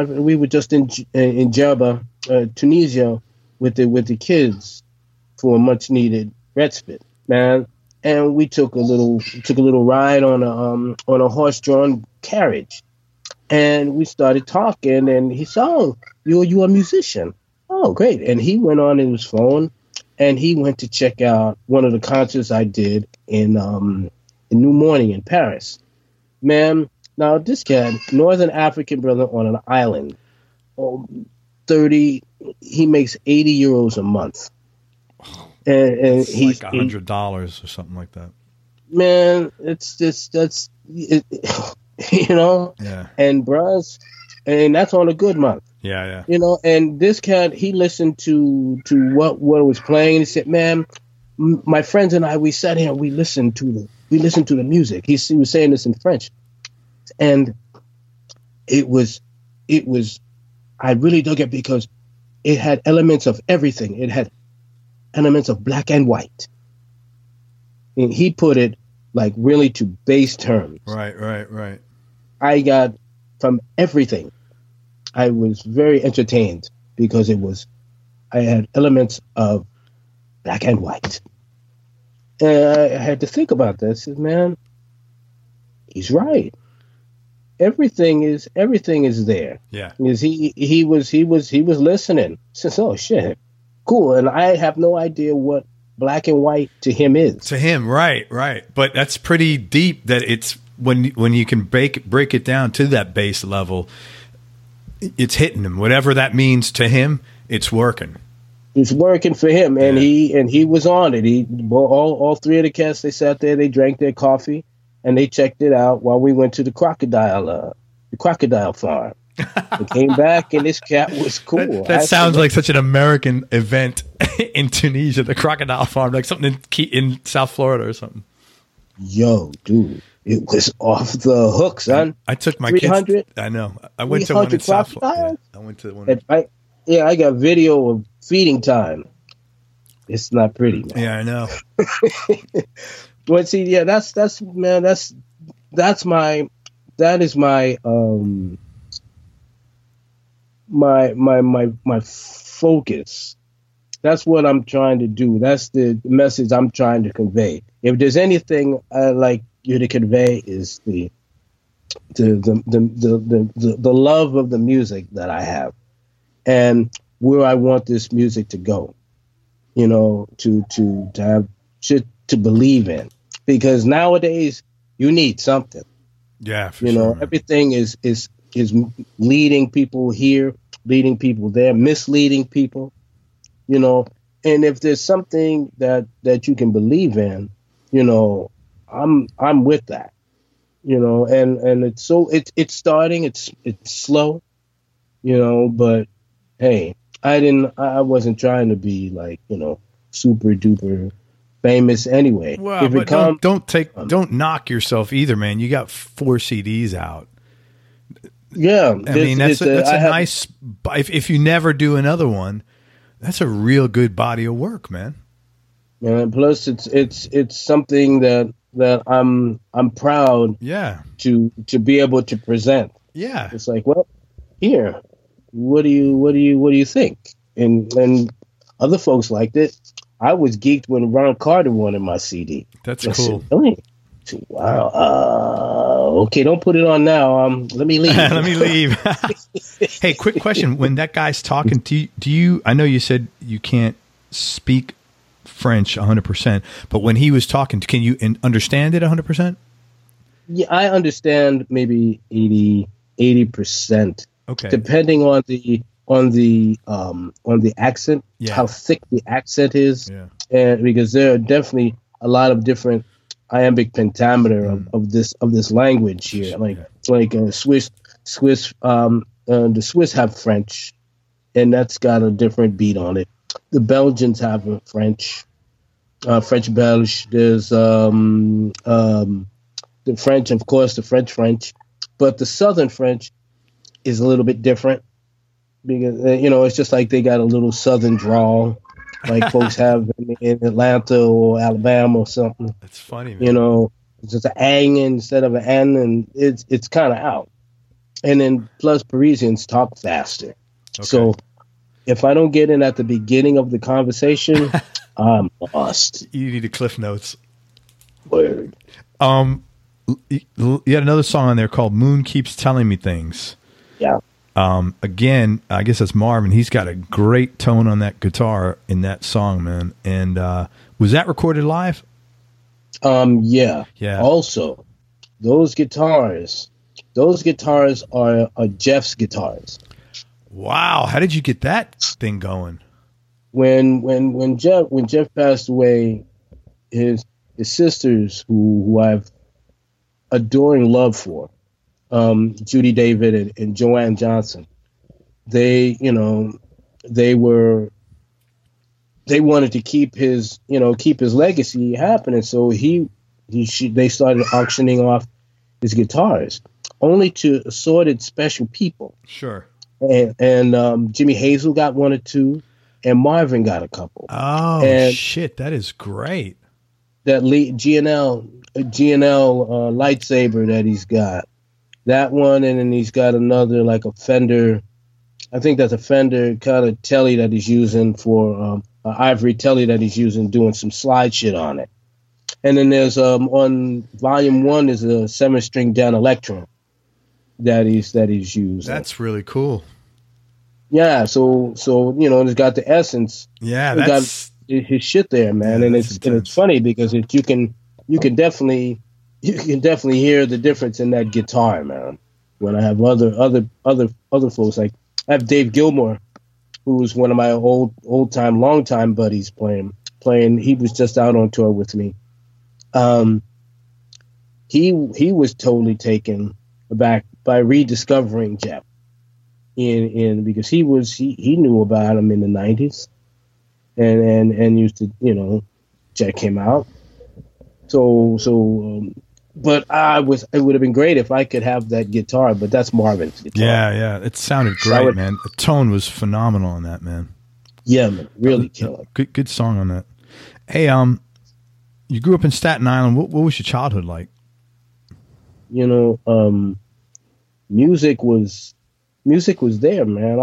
Djerba, Tunisia with the kids for a much needed respite, man. And we took a little ride on a horse-drawn carriage, and we started talking, and he said, "Oh, you a musician? Oh, great." And he went on in his phone, and he went to check out one of the concerts I did in New Morning in Paris. Man, now this guy, Northern African brother on an island, he makes 80 euros a month. And it's he's like $100 or something like that. man, it's just that's it, Yeah. and bruh, and that's on a good month. Yeah. And this cat, he listened to what was playing, and he said, "Man, my friends and I, we sat here and we listened to the music." He was saying this in French, and it was I really dug it because it had elements of everything. It had elements of black and white. And he put it like really to base terms. Right. I got from everything. I was very entertained because I had elements of black and white. And I had to think about this. I said, man, he's right. Everything is there. Yeah. Because he was listening. Says, oh shit, cool. And I have no idea what black and white to him is. To him, right. But that's pretty deep. That it's when you can break it down to that base level, it's hitting him. Whatever that means to him, it's working. It's working for him, and he was on it. All three of the cats, they sat there, they drank their coffee, and they checked it out while we went to the crocodile farm. They came back, and this cat was cool. That sounds like such an American event in Tunisia, the crocodile farm, like something in South Florida or something. Yo, dude, it was off the hook, son. I took my kids. I know. I went to one in South Florida. Yeah, I went to one. I got video of feeding time. It's not pretty, man. Yeah, I know. But see, yeah, that is my my focus. That's what I'm trying to do. That's the message I'm trying to convey. If there's anything I like you to convey, is the love of the music that I have, and where I want this music to go. To have shit to believe in, because nowadays you need something. Yeah, for sure. Everything is leading people here, leading people there, misleading people. And if there's something that you can believe in, I'm with that. And it's starting. It's slow. But hey, I wasn't trying to be like, super duper famous anyway. Well, but don't knock yourself either, man. You got 4 CDs out. Yeah. I mean, that's a nice, if you never do another one, that's a real good body of work, man. And plus it's something that I'm proud to be able to present. Yeah. It's like, well, here, what do you think? And other folks liked it. I was geeked when Ron Carter wanted my CD. That's cool. Said, wow. Okay, don't put it on now. Let me leave. Let me leave. Hey, quick question. When that guy's talking to you, I know you said you can't speak French 100%, but when he was talking, can you understand it 100%? Yeah, I understand maybe 80%. Okay. Depending on the accent, how thick the accent is, and because there are definitely a lot of different iambic pentameter of this language here. Swiss, the Swiss have French, and that's got a different beat on it. The Belgians have a French Belge. There's the French, of course, the French, but the Southern French is a little bit different because it's just like they got a little Southern drawl, like folks have in Atlanta or Alabama or something. That's funny, man. It's just an ang instead of an n, and it's kind of out. And then plus Parisians talk faster, so if I don't get in at the beginning of the conversation, I'm lost. You need a Cliff Notes. Word. You had another song on there called "Moon Keeps Telling Me Things." Yeah. Again, I guess that's Marvin. He's got a great tone on that guitar in that song, man. And was that recorded live? Yeah. Yeah. Also, those guitars are Jeff's guitars. Wow. How did you get that thing going? When Jeff passed away, his sisters, who I have adoring love for, Judy David and Joanne Johnson. They, you know, they wanted to keep his legacy happening. So they started auctioning off his guitars, only to assorted special people. Sure. And Jimmy Hazel got one or two, and Marvin got a couple. Oh, and shit, that is great. That GNL lightsaber that he's got, that one, and then he's got another, like a Fender. I think that's a Fender kind of telly that he's using for ivory telly that he's using, doing some slide shit on it. And then there's on volume 1 is a 7-string Dan Electron that he's using. That's really cool. Yeah, so you know, it's got the essence. Yeah, that's got his shit there, man. Yeah, and it's funny because you can definitely hear the difference in that guitar, man. When I have other folks, like I have Dave Gilmour, who's one of my old time, long time buddies playing. He was just out on tour with me. He was totally taken aback by rediscovering Jeff, because he knew about him in the 90s, and used to, you know, check him out. But it would have been great if I could have that guitar, but that's Marvin's guitar. Yeah, it sounded great, man. The tone was phenomenal on that, man. Yeah, man, really killer. Good song on that. Hey, you grew up in Staten Island. What was your childhood like? You know, music was there, man.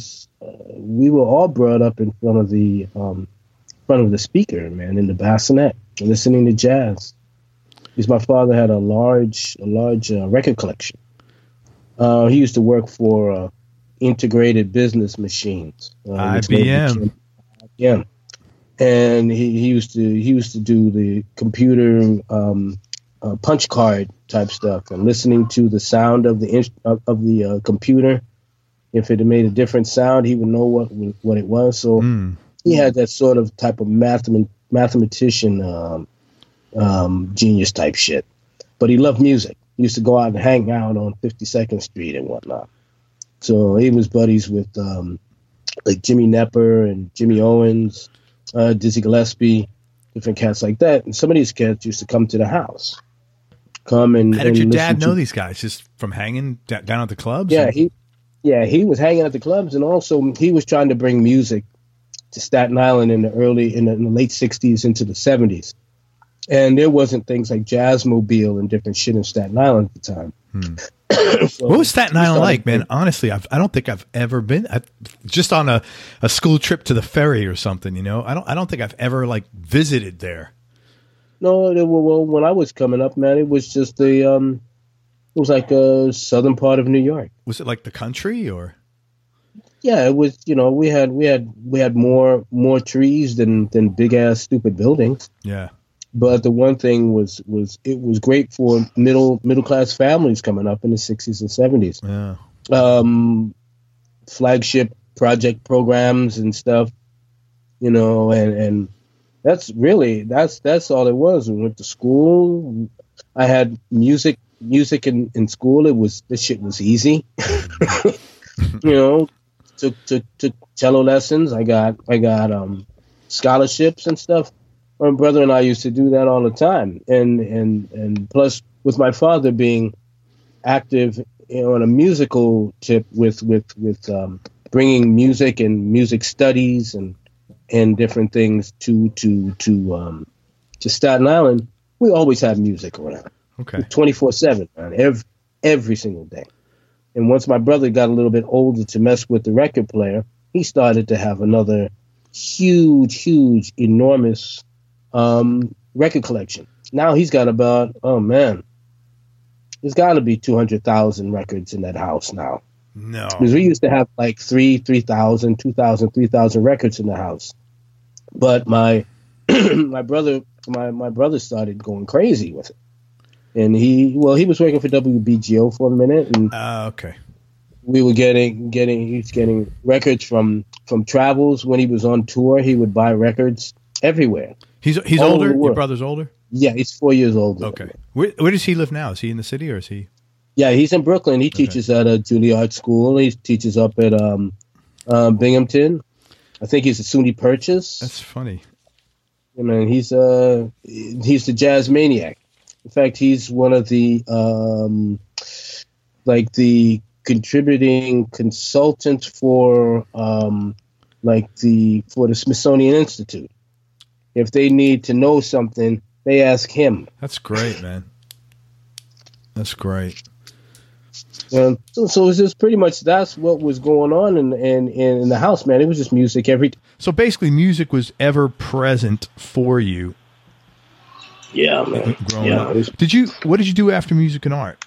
We were all brought up in front of the speaker, man, in the bassinet, listening to jazz. Because my father had a large record collection. He used to work for Integrated Business Machines, IBM. Yeah, and he used to do the computer punch card type stuff, and listening to the sound of the computer. If it made a different sound, he would know what it was. So he had that sort of type of mathematician. Genius type shit, but he loved music. He used to go out and hang out on 52nd Street and whatnot. So he was buddies with like Jimmy Nepper and Jimmy Owens, Dizzy Gillespie, different cats like that. And some of these cats used to come to the house. How did your dad know these guys? Just from hanging down at the clubs? Yeah, he was hanging at the clubs, and also he was trying to bring music to Staten Island in the late 60s into the 70s. And there wasn't things like Jazzmobile and different shit in Staten Island at the time. So what was Staten Island like, man? Honestly, I don't think I've ever been. Just on a school trip to the ferry or something, you know. I don't think I've ever like visited there. No, well, when I was coming up, man, it was just it was like a southern part of New York. Was it like the country or? Yeah, it was. You know, we had more trees than big ass stupid buildings. Yeah. But the one thing was it was great for middle class families coming up in the 60s and 70s. Yeah. Flagship project programs and stuff, you know, and that's all it was. We went to school. I had music in school. This shit was easy. You know, took cello lessons. I got scholarships and stuff. My brother and I used to do that all the time, and plus with my father being active, you know, on a musical tip with bringing music and music studies and different things to Staten Island, we always had music around. Okay, 24/7, every single day. And once my brother got a little bit older to mess with the record player, he started to have another huge, enormous record collection. Now he's got about, there's got to be 200,000 records in that house now. No, because we used to have like 3,000, 2,000, 3,000 records in the house. But my brother started going crazy with it, and he was working for WBGO for a minute, and okay, we were he was getting records from Travels when he was on tour. He would buy records everywhere. He's older. Your brother's older. Yeah, he's 4 years older. Okay. Where does he live now? Is he in the city or is he? Yeah, he's in Brooklyn. He teaches at a Juilliard school. He teaches up at Binghamton. I think he's a SUNY Purchase. That's funny. I mean, he's the jazz maniac. In fact, he's one of the the contributing consultants for the Smithsonian Institute. If they need to know something, they ask him. That's great, man. That's great. So it's just pretty much that's what was going on in the house, man. It was just music every day. So basically, music was ever present for you. Yeah, man. Growing up. What did you do after music and art?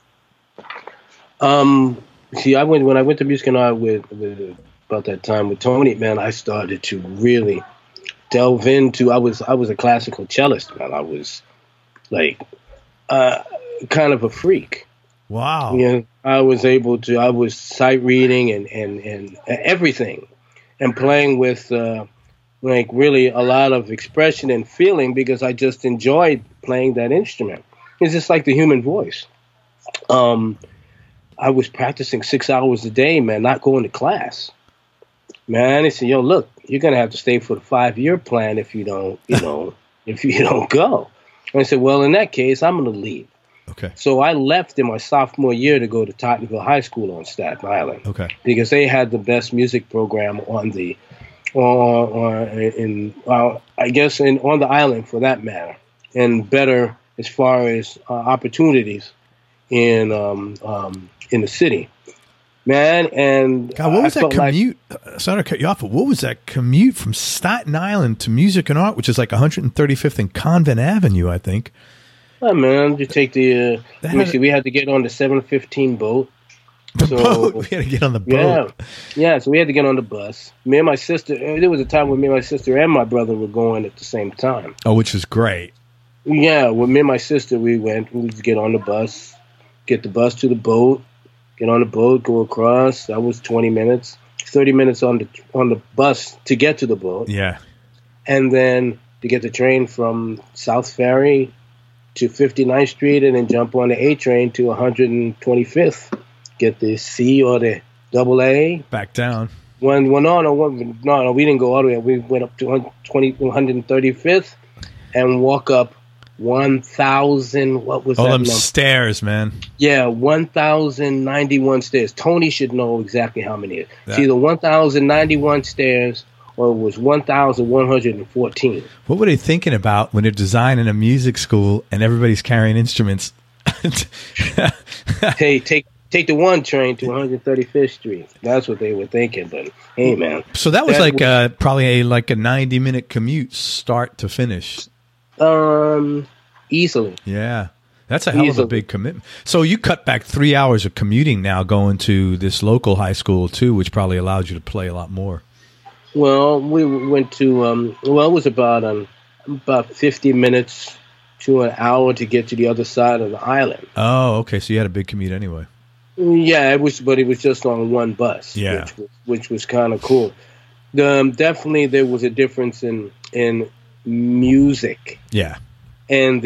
See, when I went to music and art with about that time with Tony, man, I started to really delve into. I was a classical cellist, man. I was like kind of a freak. Wow. Yeah, I was sight reading and everything, and playing with really a lot of expression and feeling because I just enjoyed playing that instrument. It's just like the human voice. I was practicing 6 hours a day, man, not going to class. Man, they said, "Yo, look, you're gonna have to stay for the 5-year plan if you don't, if you don't go." And I said, "Well, in that case, I'm gonna leave." Okay. So I left in my sophomore year to go to Tottenville High School on Staten Island. Okay. Because they had the best music program on the island for that matter, and better as far as opportunities in the city. Man, and God, what was that commute? Sorry to cut you off, but what was that commute from Staten Island to Music and Art, which is like 135th and Convent Avenue, I think? Oh, man, you take the. We had to get on the 7:15 boat. Boat. We had to get on the boat. Yeah. So we had to get on the bus. Me and my sister. There was a time when me and my sister and my brother were going at the same time. Oh, which is great. Yeah, with me and my sister, we would get on the bus, get the bus to the boat, get on the boat, go across. That was 20 minutes, 30 minutes on the bus to get to the boat. Yeah, and then to get the train from South Ferry to 59th Street, and then jump on the A train to 125th. Get the C or the AA. Back down. No, we didn't go all the way. We went up to 135th and walk up 1,000. What was that? All them number? Stairs, man. Yeah, 1,091 stairs. Tony should know exactly how many. It's either 1,091 stairs or it was 1,114. What were they thinking about when they're designing a music school and everybody's carrying instruments? Hey, take the one train to 135th Street. That's what they were thinking. But hey, man. So that was probably a 90-minute commute, start to finish. Easily. Yeah. That's a hell of a big commitment. So you cut back 3 hours of commuting now going to this local high school too, which probably allowed you to play a lot more. Well, we went to, it was about 50 minutes to an hour to get to the other side of the island. Oh, okay. So you had a big commute anyway. Yeah, but it was just on one bus. Yeah. Which was kind of cool. Definitely there was a difference in music. Yeah. And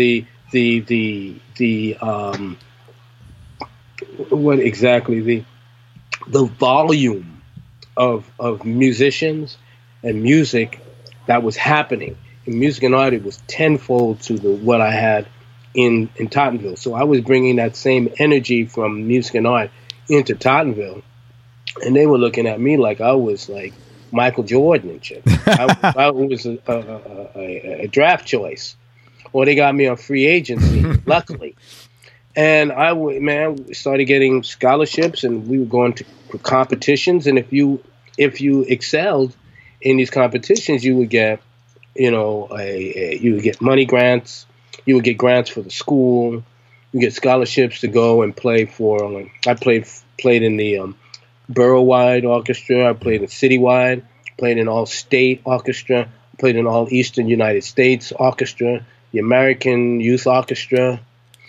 the volume of musicians and music that was happening in Music and Art, it was tenfold to what I had in Tottenville. So I was bringing that same energy from Music and Art into Tottenville, and they were looking at me like I was like Michael Jordan and shit. I was a draft choice, or they got me on free agency, luckily. And we started getting scholarships, and we were going to competitions. And if you excelled in these competitions, you would get, you would get money grants, you would get grants for the school, you get scholarships to go and play for. I played in the borough-wide orchestra. I played in citywide. Played in all state orchestra. Played in all Eastern United States orchestra. The American Youth Orchestra.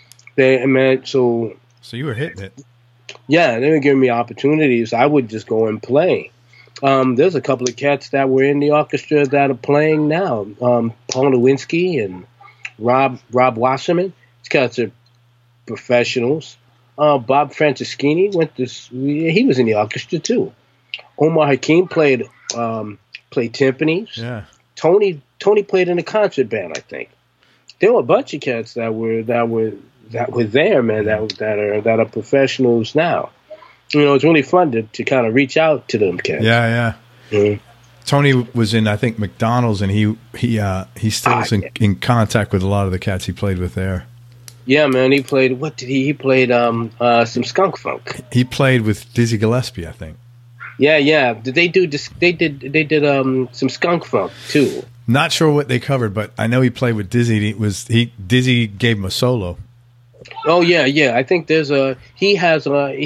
So you were hitting it. Yeah, they were giving me opportunities. I would just go and play. There's a couple of cats that were in the orchestra that are playing now. Paul Nowinski and Rob Wasserman. These cats are professionals. Bob Franceschini he was in the orchestra too. Omar Hakim played timpanis. Yeah. Tony played in a concert band, I think. There were a bunch of cats that were there, man. That are professionals now. It's really fun to kind of reach out to them cats. Yeah. Mm-hmm. Tony was in, I think, McDonald's, and he still is in contact with a lot of the cats he played with there. Yeah, man. He played. What did he? He played some skunk funk. He played with Dizzy Gillespie, I think. Yeah. Did they do? They did some skunk funk too. Not sure what they covered, but I know he played with Dizzy. Dizzy gave him a solo. Oh yeah. I think he has a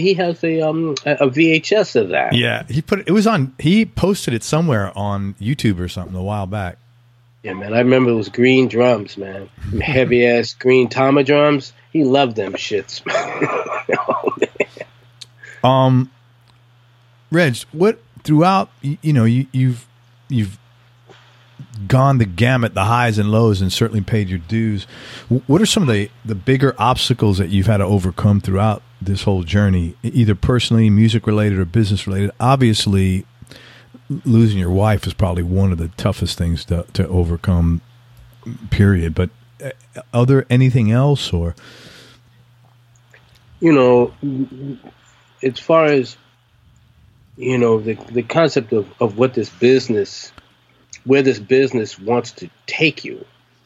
VHS of that. Yeah, he posted it somewhere on YouTube or something a while back. Yeah, man, I remember it was green drums, man. Heavy ass green Tama drums. He loved them shits. Oh, man. Reg, what throughout you've gone the gamut, the highs and lows, and certainly paid your dues. What are some of the bigger obstacles that you've had to overcome throughout this whole journey, either personally, music related, or business related? Obviously, losing your wife is probably one of the toughest things to overcome, period. But anything else, or as far as the concept of what this business, where this business wants to take you,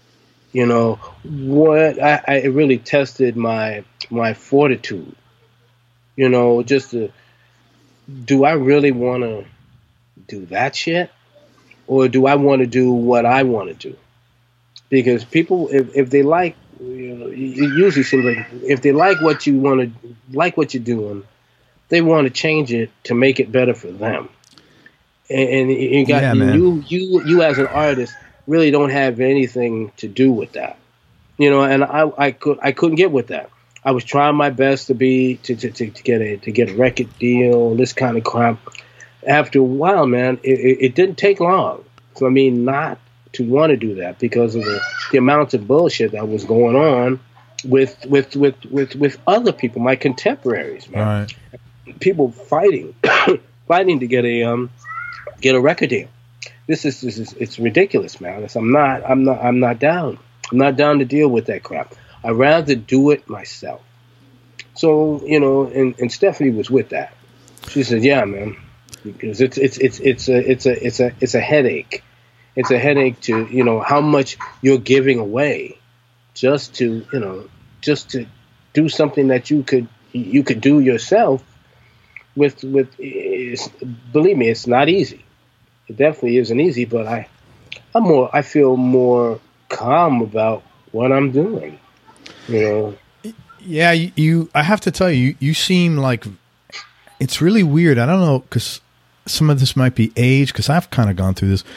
what I really tested my fortitude, just do I really want to do that shit, or do I want to do what I want to do? Because people, if they like, it usually seems like if they like what you want to, like what you're doing, they want to change it to make it better for them. And you got you as an artist really don't have anything to do with that, And I couldn't get with that. I was trying my best to get a record deal, this kind of crap. After a while, man, it didn't take long for me not to want to do that because of the amounts of bullshit that was going on with other people, my contemporaries, man. Right. People fighting to get a record deal. This is it's ridiculous, man. I'm not down. I'm not down to deal with that crap. I'd rather do it myself. So, and Stephanie was with that. She said, "Yeah, man, because it's a headache. It's a headache to how much you're giving away just to do something that you could do yourself with believe me, it's not easy. It definitely isn't easy, but I feel more calm about what I'm doing. Yeah, I have to tell you, you seem like, it's really weird. I don't know, because some of this might be age, because I've kind of gone through this.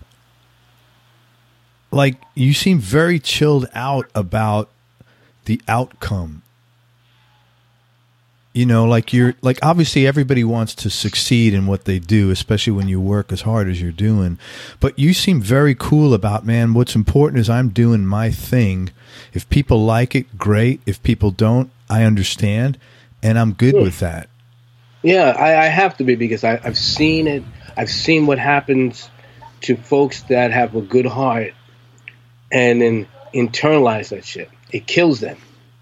Like, you seem very chilled out about the outcome. Like obviously everybody wants to succeed in what they do, especially when you work as hard as you're doing. But you seem very cool about, man, what's important is I'm doing my thing. If people like it, great. If people don't, I understand. And I'm good with that. Yeah, I have to be, because I've seen it. I've seen what happens to folks that have a good heart and then internalize that shit. It kills them.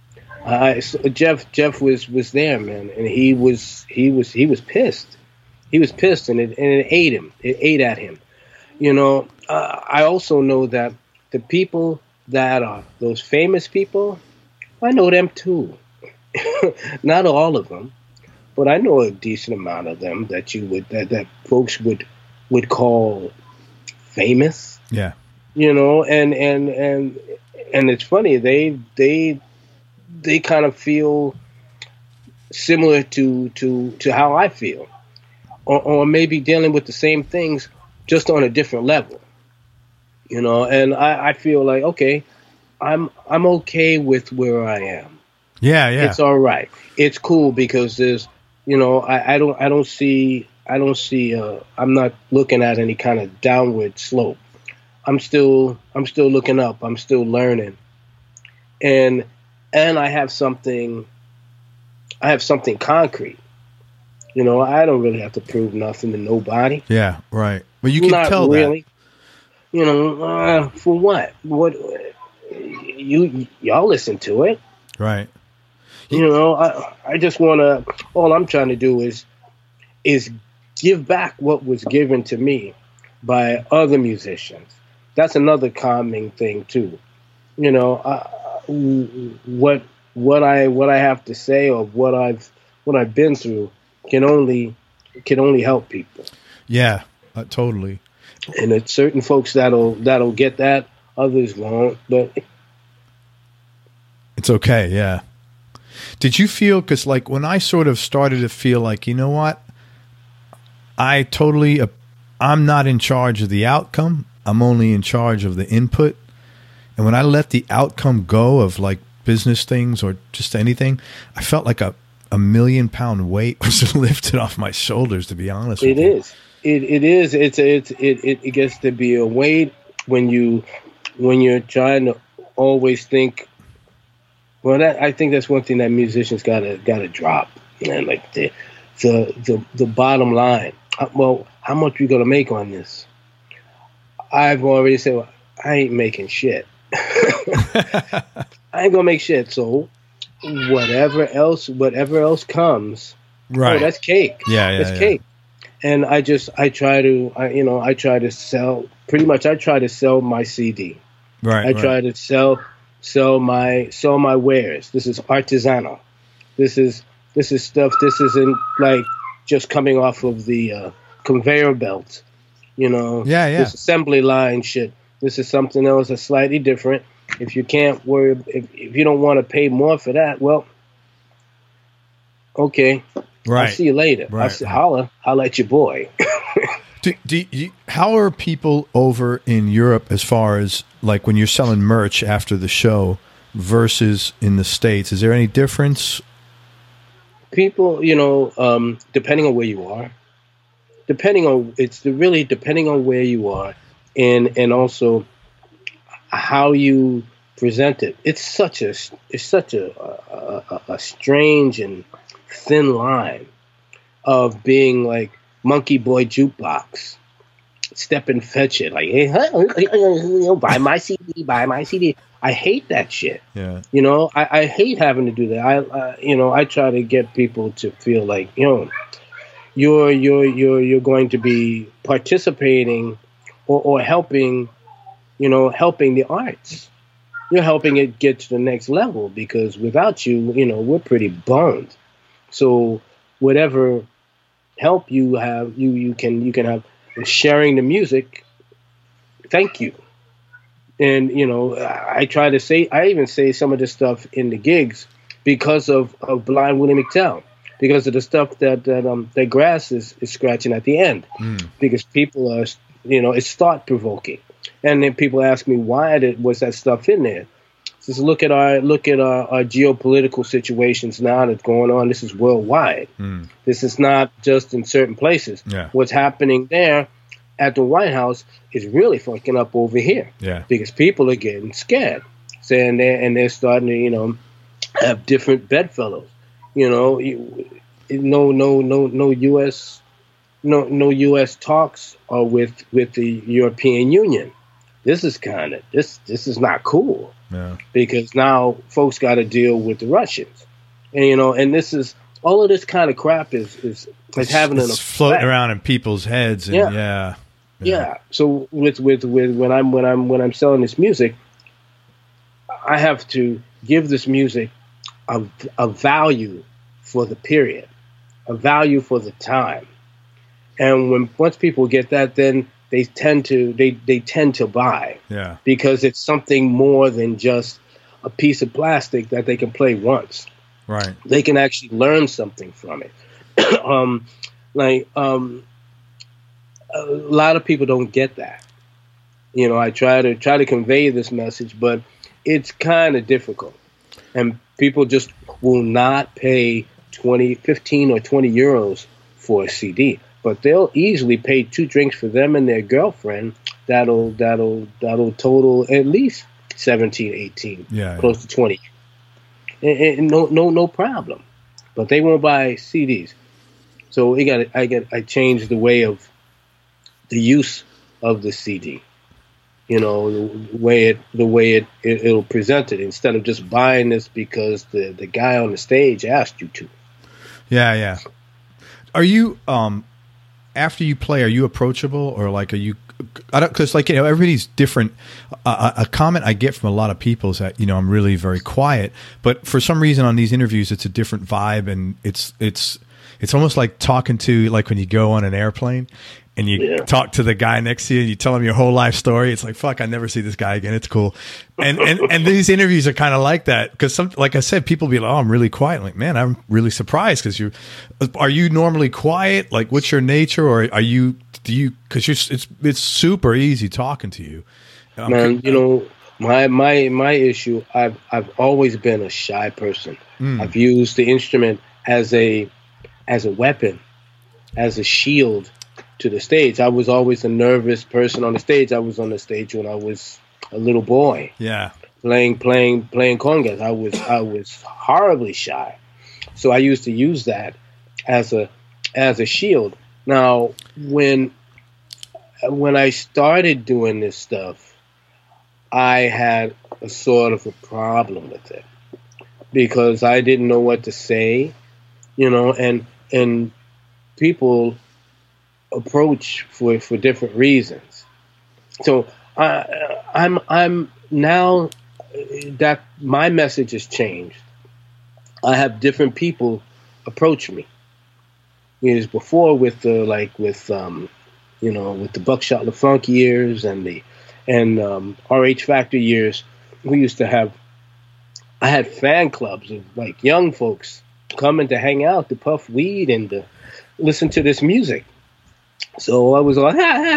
Jeff was there, man, and he was pissed. He was pissed, and it ate him. It ate at him. I also know that the people that are those famous people, I know them too. Not all of them, but I know a decent amount of them that that folks would call famous. Yeah. And it's funny, they kind of feel similar to how I feel, or maybe dealing with the same things just on a different level, and I feel like, okay, I'm okay with where I am. Yeah. It's all right. It's cool, because there's, I don't see I'm not looking at any kind of downward slope. I'm still looking up. I'm still learning. and I have something concrete. You know, I don't really have to prove nothing to nobody. Yeah, right. But you can Not tell really. That. You know, for what? What? Y'all listen to it, right? You know, I just want to. All I'm trying to do is give back what was given to me by other musicians. That's another calming thing too. You know, what I have to say or what I've been through can only help people. Yeah, totally. And it's certain folks that'll get that, others won't. But it's okay. Yeah. Did you feel, because like when I sort of started to feel like, you know what, I'm not in charge of the outcome. I'm only in charge of the input. And when I let the outcome go of like business things or just anything, I felt like a 1,000,000-pound weight was lifted off my shoulders, to be honest with you. It is. It gets to be a weight when you're trying to always think. Well, I think that's one thing that musicians gotta drop, man. Like the bottom line. Well, how much we gonna make on this? I've already said, well, I ain't making shit. I ain't gonna make shit. So whatever else comes, right? Oh, that's cake. That's cake. And I try to sell. Pretty much, I try to sell my CD. Right. I try to sell my wares. This is artisanal. This is stuff. This isn't like just coming off of the conveyor belt. You know. Yeah. This assembly line shit. This is something else that's slightly different. If you can't worry, if you don't want to pay more for that, well, okay. Right. I'll see you later. Right. Holla at your boy. How are people over in Europe as far as like when you're selling merch after the show versus in the States? Is there any difference? People, you know, depending on where you are, depending on where you are, and also how you present it. It's such a strange and thin line of being like Monkey Boy Jukebox, step and fetch it, like, hey, buy my CD. I hate that shit. Yeah. You know, I hate having to do that. I try to get people to feel like, you know, you're going to be participating or helping, you know, helping the arts. You're helping it get to the next level, because without you, you know, we're pretty boned. So whatever help you have, you can have sharing the music. Thank you. And, you know, I even say some of this stuff in the gigs because of Blind Willie McTell, because of the stuff that Grass is scratching at the end, because people are, you know, it's thought provoking. And then people ask me, why was that stuff in there? Just look at our geopolitical situations now that's going on. This is worldwide. This is not just in certain places. Yeah. What's happening there at the White House is really fucking up over here. Yeah. Because people are getting scared, saying they're starting to, you know, have different bedfellows. You know, no U.S. talks are with the European Union. This is this is not cool. Yeah. Because now folks got to deal with the Russians, and you know, and this is all of this kind of crap is having an effect. Floating around in people's heads. And yeah. So with when I'm selling this music, I have to give this music a value for the period, a value for the time, and once people get that, then they tend to buy, because it's something more than just a piece of plastic that they can play once. Right. They can actually learn something from it. A lot of people don't get that. You know, I try to convey this message, but it's kind of difficult, and people just will not pay 15 or 20 euros for a CD. But they'll easily pay 2 drinks for them and their girlfriend. That'll total at least 17, 18, Yeah, close to 20. And no problem. But they won't buy CDs. So I changed the way of the use of the CD. You know, the way it'll present it, instead of just buying this because the guy on the stage asked you to. Yeah, yeah. Are you after you play, are you approachable, or like are you? I don't, because like, you know, everybody's different. A comment I get from a lot of people is that, you know, I'm really very quiet, but for some reason on these interviews it's a different vibe, and it's almost like talking to, like when you go on an airplane and you talk to the guy next to you and you tell him your whole life story. It's like, fuck, I never see this guy again. It's cool. And these interviews are kind of like that, because like I said, people be like, oh, I'm really quiet. I'm like, man, I'm really surprised, because are you normally quiet? Like, what's your nature? Or because it's super easy talking to you. Man, you know, my issue, I've always been a shy person. I've used the instrument as a weapon, as a shield to the stage. I was always a nervous person on the stage. I was on the stage when I was a little boy. Yeah. Playing congas. I was horribly shy. So I used to use that as a shield. Now, when I started doing this stuff, I had a sort of a problem with it, because I didn't know what to say, you know, and people approach for different reasons. So I'm now that my message has changed. I have different people approach me. Whereas before, with the Buckshot LeFunk years and the RH Factor years, I had fan clubs of like young folks coming to hang out, to puff weed and to listen to this music. So I was like,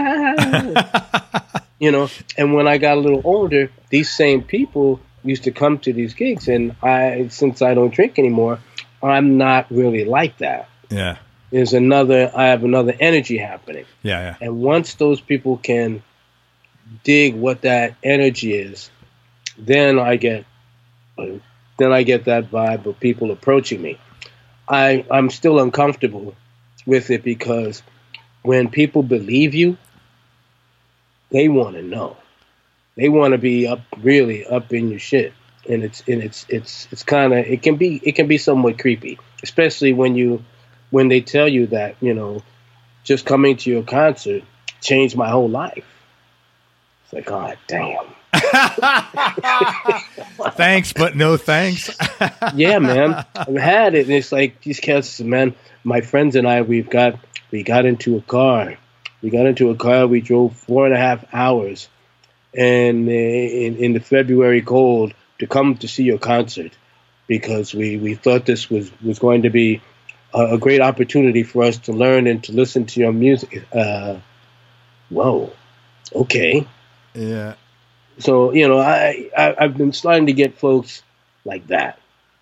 you know, and when I got a little older, these same people used to come to these gigs, and since I don't drink anymore, I'm not really like that. Yeah. I have another energy happening. Yeah, yeah. And once those people can dig what that energy is, then I get that vibe of people approaching me. I'm still uncomfortable with it, because when people believe you, they want to know. They want to be really up in your shit, and it's kind of, it can be somewhat creepy, especially when they tell you that, you know, just coming to your concert changed my whole life. It's like, God damn. Thanks, but no thanks. Yeah, man. I've had it, and it's like these cats, man. My friends and I, we got into a car. We drove 4.5 hours, and in the February cold, to come to see your concert, because we thought this was going to be a great opportunity for us to learn and to listen to your music. Whoa, okay. Yeah. So, you know, I've been starting to get folks like that.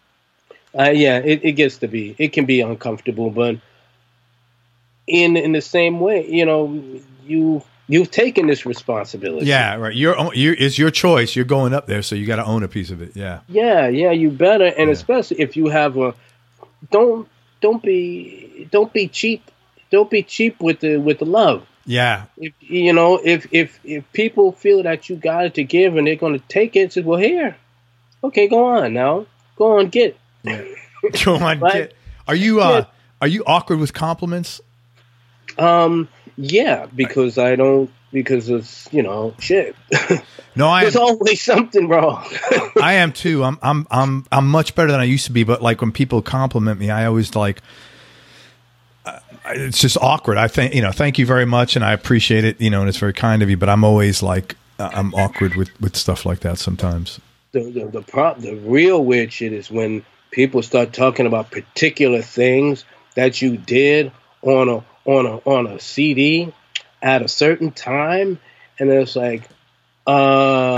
It can be uncomfortable, but in the same way, you know, you've taken this responsibility. Yeah, right. It's your choice. You're going up there, so you got to own a piece of it. Yeah. Yeah, you better, and especially if you have don't be cheap. Don't be cheap with the love. Yeah. If people feel that you got it to give and they're going to take it, say, well, here, okay, go on now, go on, get. Yeah. Go on, right? Get. Are you awkward with compliments? Yeah, because it's, you know, shit. No, there's always something wrong. I am too. I'm much better than I used to be, but like when people compliment me, I always like. It's just awkward. I think, you know, thank you very much, and I appreciate it, you know, and it's very kind of you. But I'm always like, I'm awkward with stuff like that sometimes. The real weird shit is when people start talking about particular things that you did on a CD at a certain time, and it's like, oh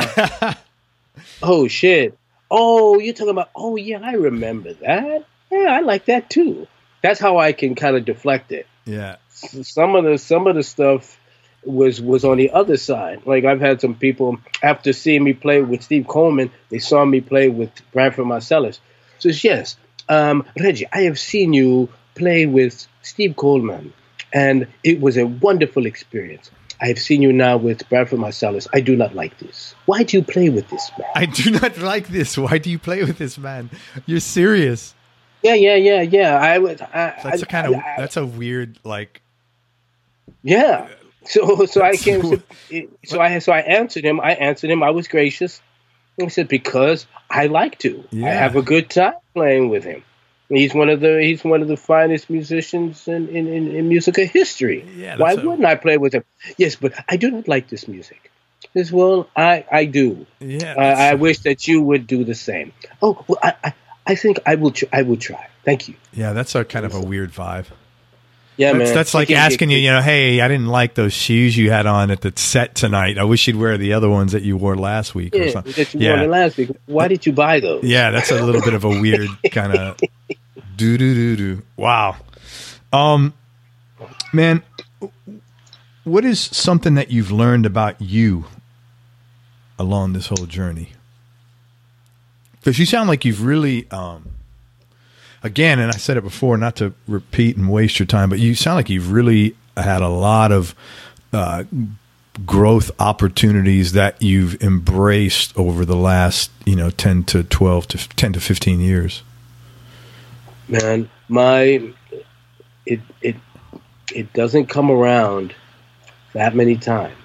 shit, oh, you're talking about, oh yeah, I remember that. Yeah, I like that too. That's how I can kind of deflect it. Yeah. Some of the stuff was on the other side. Like I've had some people after seeing me play with Steve Coleman, they saw me play with Branford Marsalis. Says, yes, Reggie, I have seen you play with Steve Coleman, and it was a wonderful experience. I have seen you now with Branford Marsalis. I do not like this. Why do you play with this man? I do not like this. Why do you play with this man? You're serious? Yeah. That's a weird like. Yeah. So I came. So I answered him. I was gracious. I said because I like to. Yeah. I have a good time playing with him. He's one of the finest musicians in musical history. Yeah, why wouldn't I play with him? Yes, but I do not like this music. As well, I do. Yeah, I wish that you would do the same. Oh, well, I think I will try. Thank you. Yeah, that's a kind of a weird vibe. Yeah, man. That's like asking you, hey, I didn't like those shoes you had on at the set tonight. I wish you'd wear the other ones that you wore last week or something. That you wore last week. Why did you buy those? Yeah, that's a little bit of a weird kind of do. Wow. Man, what is something that you've learned about you along this whole journey? Because you sound like you've really again, and I said it before, not to repeat and waste your time, but you sound like you've really had a lot of growth opportunities that you've embraced over the last, 10 to 15 years. Man, it doesn't come around that many times.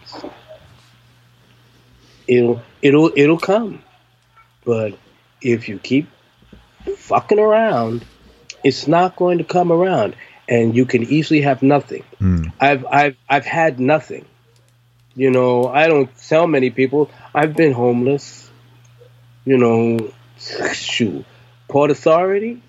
It'll come, but if you keep fucking around, it's not going to come around, and you can easily have nothing. I've had nothing. I don't tell many people. I've been homeless. Port Authority.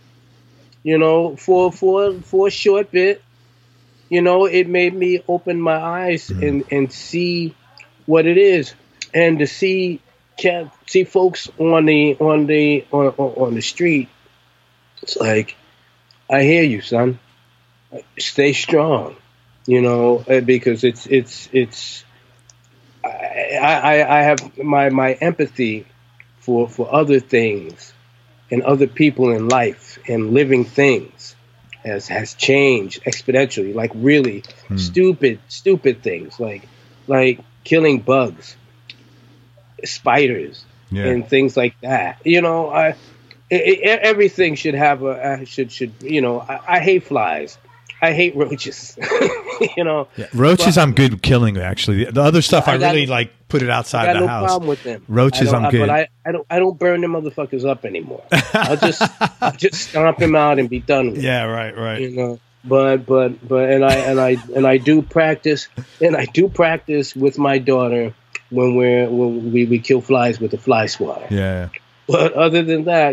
For a short bit. It made me open my eyes and see what it is, and to see folks on the street. It's like, I hear you, son. Stay strong, because I have my empathy for other things and other people in life and living things has changed exponentially. Like really stupid things like killing bugs, spiders, and things like that. Everything should have I hate flies. I hate roaches. Roaches I'm good killing, actually. The other stuff I really like put it outside the house. I got no problem with them. Roaches I'm good. But I don't burn them motherfuckers up anymore. I'll just stomp them out and be done with it. Yeah, right. But I do practice with my daughter when we kill flies with the fly swatter. Yeah. But other than that,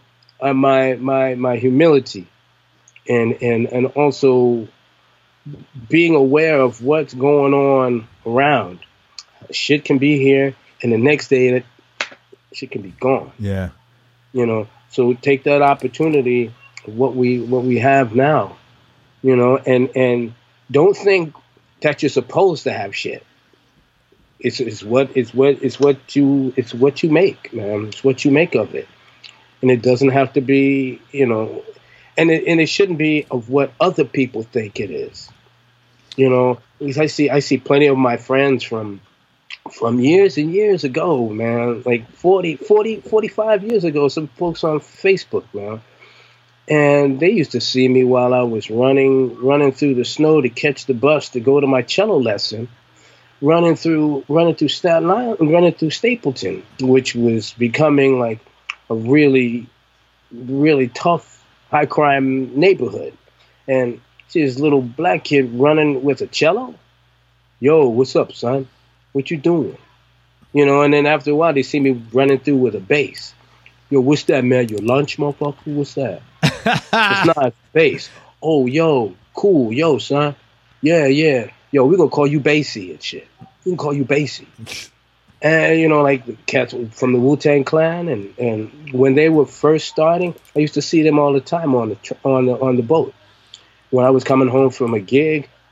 my humility and also being aware of what's going on around. Shit can be here, and the next day that shit can be gone. Yeah. So take that opportunity of what we have now, and don't think that you're supposed to have shit. It's what you make, man. It's what you make of it, and it doesn't have to be, and it shouldn't be of what other people think it is. Because I see plenty of my friends from years and years ago, man, like 45 years ago, some folks on Facebook, man, and they used to see me while I was running through the snow to catch the bus to go to my cello lesson. Running through Staten Island, running through Stapleton, which was becoming like a really, really tough, high crime neighborhood. And see this little black kid running with a cello. Yo, what's up, son? What you doing? And then after a while, they see me running through with a bass. Yo, what's that, man? Your lunch, motherfucker? What's that? It's not a bass. Oh, yo, cool. Yo, son. Yeah. Yo, we're going to call you Basie and shit. We can call you Basie. And, like the cats from the Wu-Tang Clan. And when they were first starting, I used to see them all the time on the boat. When I was coming home from a gig,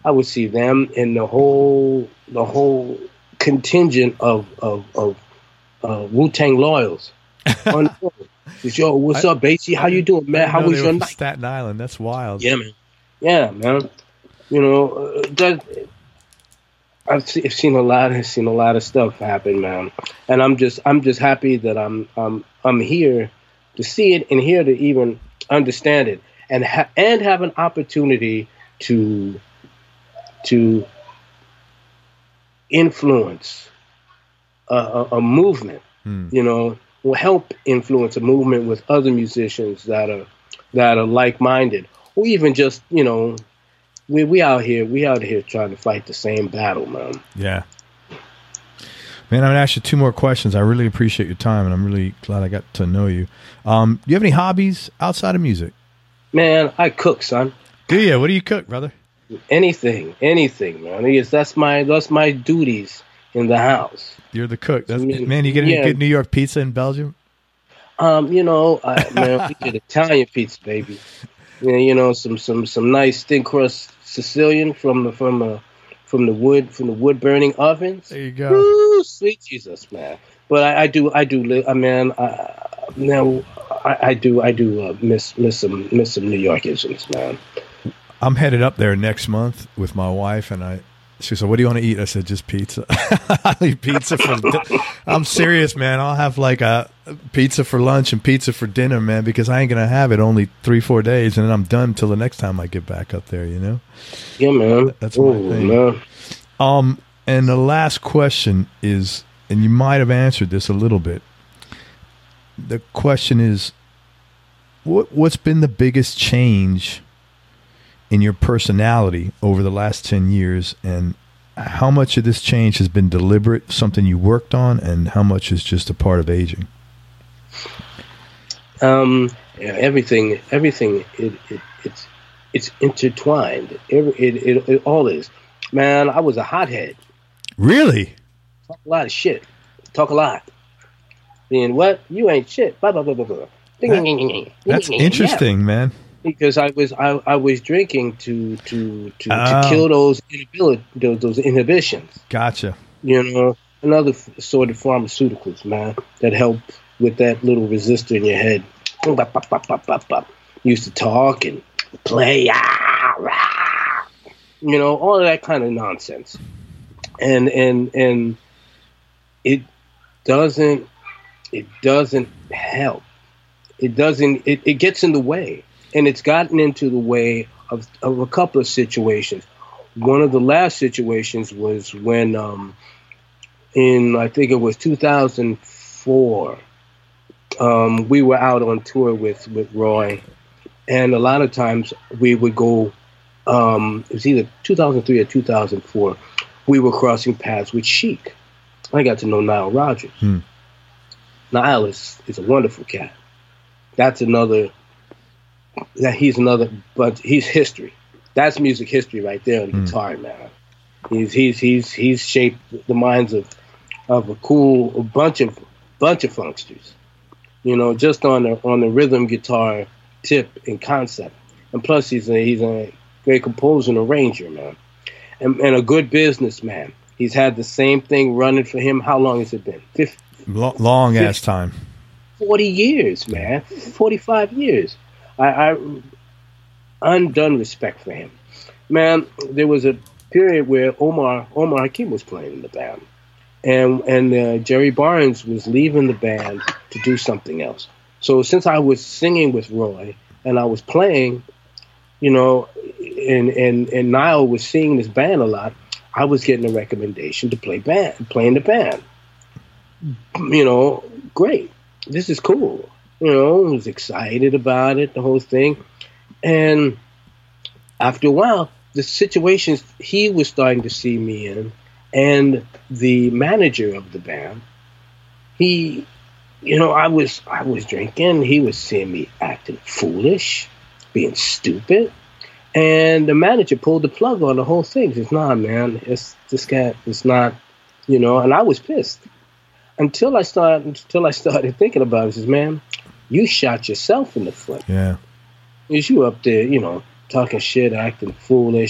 I would see them and the whole contingent of Wu-Tang loyals. Yo, what's up, Basie? How you doing, man? How was your night? Staten Island. That's wild. Yeah, man. Yeah, man. You know, I've seen a lot of stuff happen, man. And I'm just happy that I'm here to see it and here to even understand it and have an opportunity to influence a movement. You know, will help influence a movement with other musicians that are like-minded, or even just, you know, we out here trying to fight the same battle, man. Yeah. Man, I'm gonna ask you 2 more questions. I really appreciate your time, and I'm really glad I got to know you. Do you have any hobbies outside of music? Man, I cook, son. Do you? What do you cook, brother? Anything, man. That's my duties in the house. You're the cook. Man, you get any good New York pizza in Belgium? You know, man, we get Italian pizza, baby. You know, some nice thin crust Sicilian from the wood burning ovens. There you go. Woo, sweet Jesus, man. But I do miss some New Yorkisms, man. I'm headed up there next month with my wife, and she said, "What do you want to eat?" I said, "Just pizza." I'll eat pizza I'm serious, man. I'll have like a pizza for lunch and pizza for dinner, man, because I ain't gonna have it only 3-4 days, and then I'm done till the next time I get back up there. You know? Yeah, man. That's my thing. Man. And the last question is, and you might have answered this a little bit. The question is, what's been the biggest change in your personality over the last 10 years, and how much of this change has been deliberate, something you worked on, and how much is just a part of aging? Everything. It's intertwined. It all is. Man, I was a hothead. Really? Talk a lot of shit. Talk a lot. Being what? You ain't shit. Blah blah blah blah blah. That's interesting, man. Because I was drinking to kill those inhibitions. Gotcha. You know, another sort of pharmaceuticals, man, that help with that little resistor in your head. Used to talk and play, you know, all of that kind of nonsense, and it doesn't help. It gets in the way. And it's gotten into the way of a couple of situations. One of the last situations was when, in I think it was 2004, we were out on tour with Roy, and a lot of times we would go. It was either 2003 or 2004. We were crossing paths with Chic. I got to know Nile Rodgers. Nile is a wonderful cat. That's another. But he's history. That's music history right there on guitar, man. He's shaped the minds of a bunch of funksters. You know, just on the rhythm guitar tip and concept, and plus he's a great composer and arranger, man, and a good businessman. He's had the same thing running for him. How long has it been? Long ass time. 40 years, man. 45 years. I undone respect for him, man. There was a period where Omar Hakim was playing in the band, and Jerry Barnes was leaving the band to do something else. So since I was singing with Roy and I was playing, you know, and Niall was seeing this band a lot, I was getting a recommendation to play in the band. You know, great. This is cool. You know, I was excited about it, the whole thing. And after a while, the situations he was starting to see me in, and the manager of the band, he, you know, I was drinking. He was seeing me acting foolish, being stupid. And the manager pulled the plug on the whole thing. He says, "Nah, man, this guy is not," you know, and I was pissed. Until I started thinking about it. He says, "Man, you shot yourself in the foot. Yeah. Is you up there, you know, talking shit, acting foolish.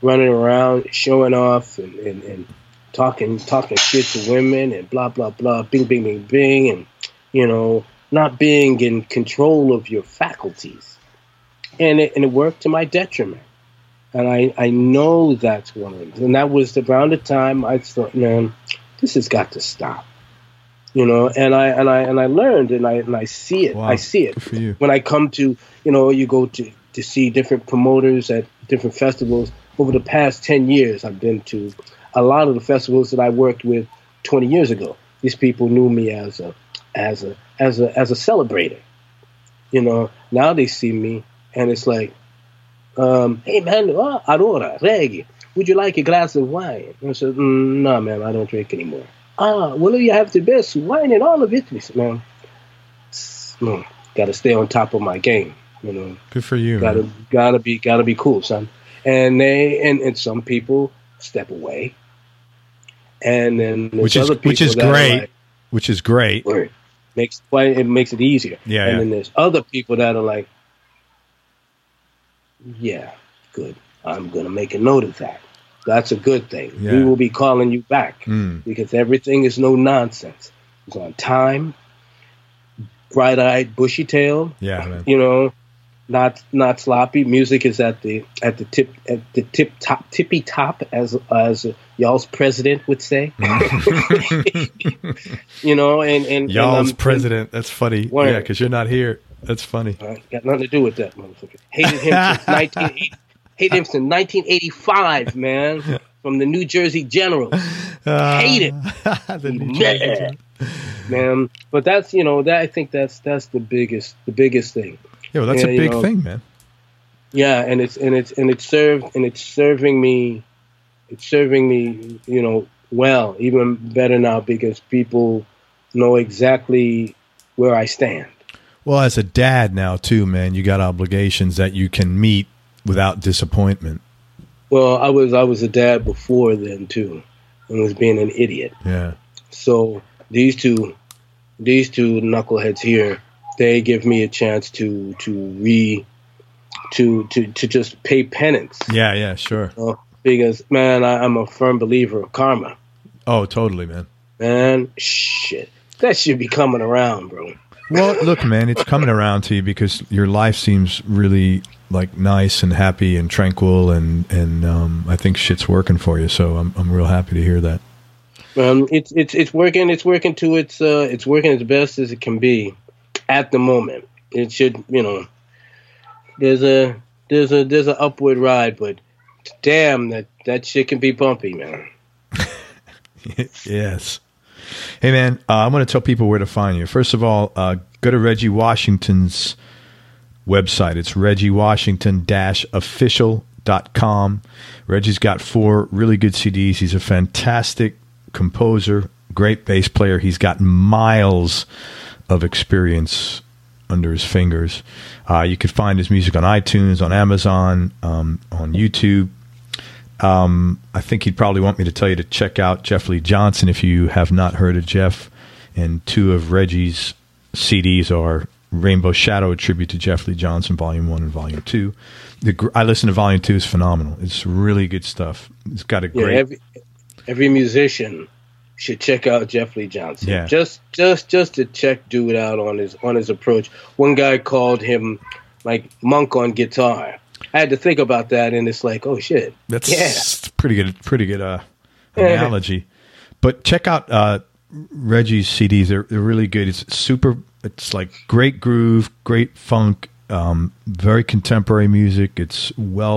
running around, showing off, and talking shit to women, and blah blah blah, bing bing bing bing, and not being in control of your faculties, and it worked to my detriment. And I know that's one of them. And that was around the time I thought, man, this has got to stop. And I learned, and I see it. Wow. I see it. Good for you. When I come to, you go to see different promoters at different festivals. Over the past 10 years, I've been to a lot of the festivals that I worked with 20 years ago. These people knew me as a celebrator. Now they see me, and it's like, hey man, allora, reggae, would you like a glass of wine? And I said, no man, I don't drink anymore. Well, you have the best wine and all of it. I said, man, got to stay on top of my game. Good for you. Gotta be cool, son. And and some people step away, and then which is great. Which is great. It makes it easier. Yeah. And then there's other people that are like, yeah, good. I'm gonna make a note of that. That's a good thing. Yeah. We will be calling you back because everything is no nonsense. It's on time, bright-eyed, bushy-tailed. Yeah, man. Not sloppy. Music is at the tippy top, as y'all's president would say. And y'all's president. That's funny. Word. Yeah, because you're not here. That's funny. Got nothing to do with that, motherfucker. Hated him since 1985, man. From the New Jersey Generals. Hate it. The New Jersey Generals. Man. But that's I think that's the biggest thing. Yeah, well, that's a big thing, man. Yeah, and it's serving me, well, even better now because people know exactly where I stand. Well, as a dad now too, man, you got obligations that you can meet without disappointment. Well, I was a dad before then too, and was being an idiot. Yeah. So these two knuckleheads here, they give me a chance to just pay penance. Yeah, sure. Because man, I'm a firm believer of karma. Oh, totally, man. Man, shit, that should be coming around, bro. Well, look, man, it's coming around to you because your life seems really like nice and happy and tranquil, and I think shit's working for you. So I'm real happy to hear that. It's working. It's working to it's working as best as it can be at the moment. It should, there's a upward ride, but damn, that shit can be bumpy, man. Yes. Hey, man, I'm going to tell people where to find you. First of all, go to Reggie Washington's website. It's reggiewashington-official.com. Reggie's got 4 really good CDs. He's a fantastic composer, great bass player. He's got miles of experience under his fingers. You can find his music on iTunes, on Amazon, on YouTube. I think he'd probably want me to tell you to check out Jeff Lee Johnson if you have not heard of Jeff. And 2 of Reggie's CDs are Rainbow Shadow, a tribute to Jeff Lee Johnson, Volume 1 and Volume 2. I listened to Volume 2. It's phenomenal. It's really good stuff. It's got a great... Every musician should check out Jeff Lee Johnson. Yeah. Just to check dude out on his approach. One guy called him like monk on guitar. I had to think about that, and it's like, oh shit, that's pretty good analogy. But check out Reggie's CDs; they're really good. It's like great groove, great funk, very contemporary music. It's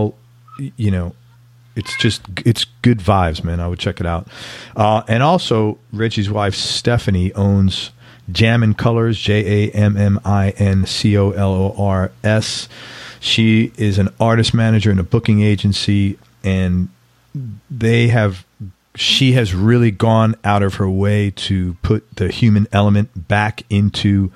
it's good vibes, man. I would check it out. And also, Reggie's wife Stephanie owns Jammin' Colors, JAMMINCOLORS. She is an artist manager in a booking agency, and she has really gone out of her way to put the human element back into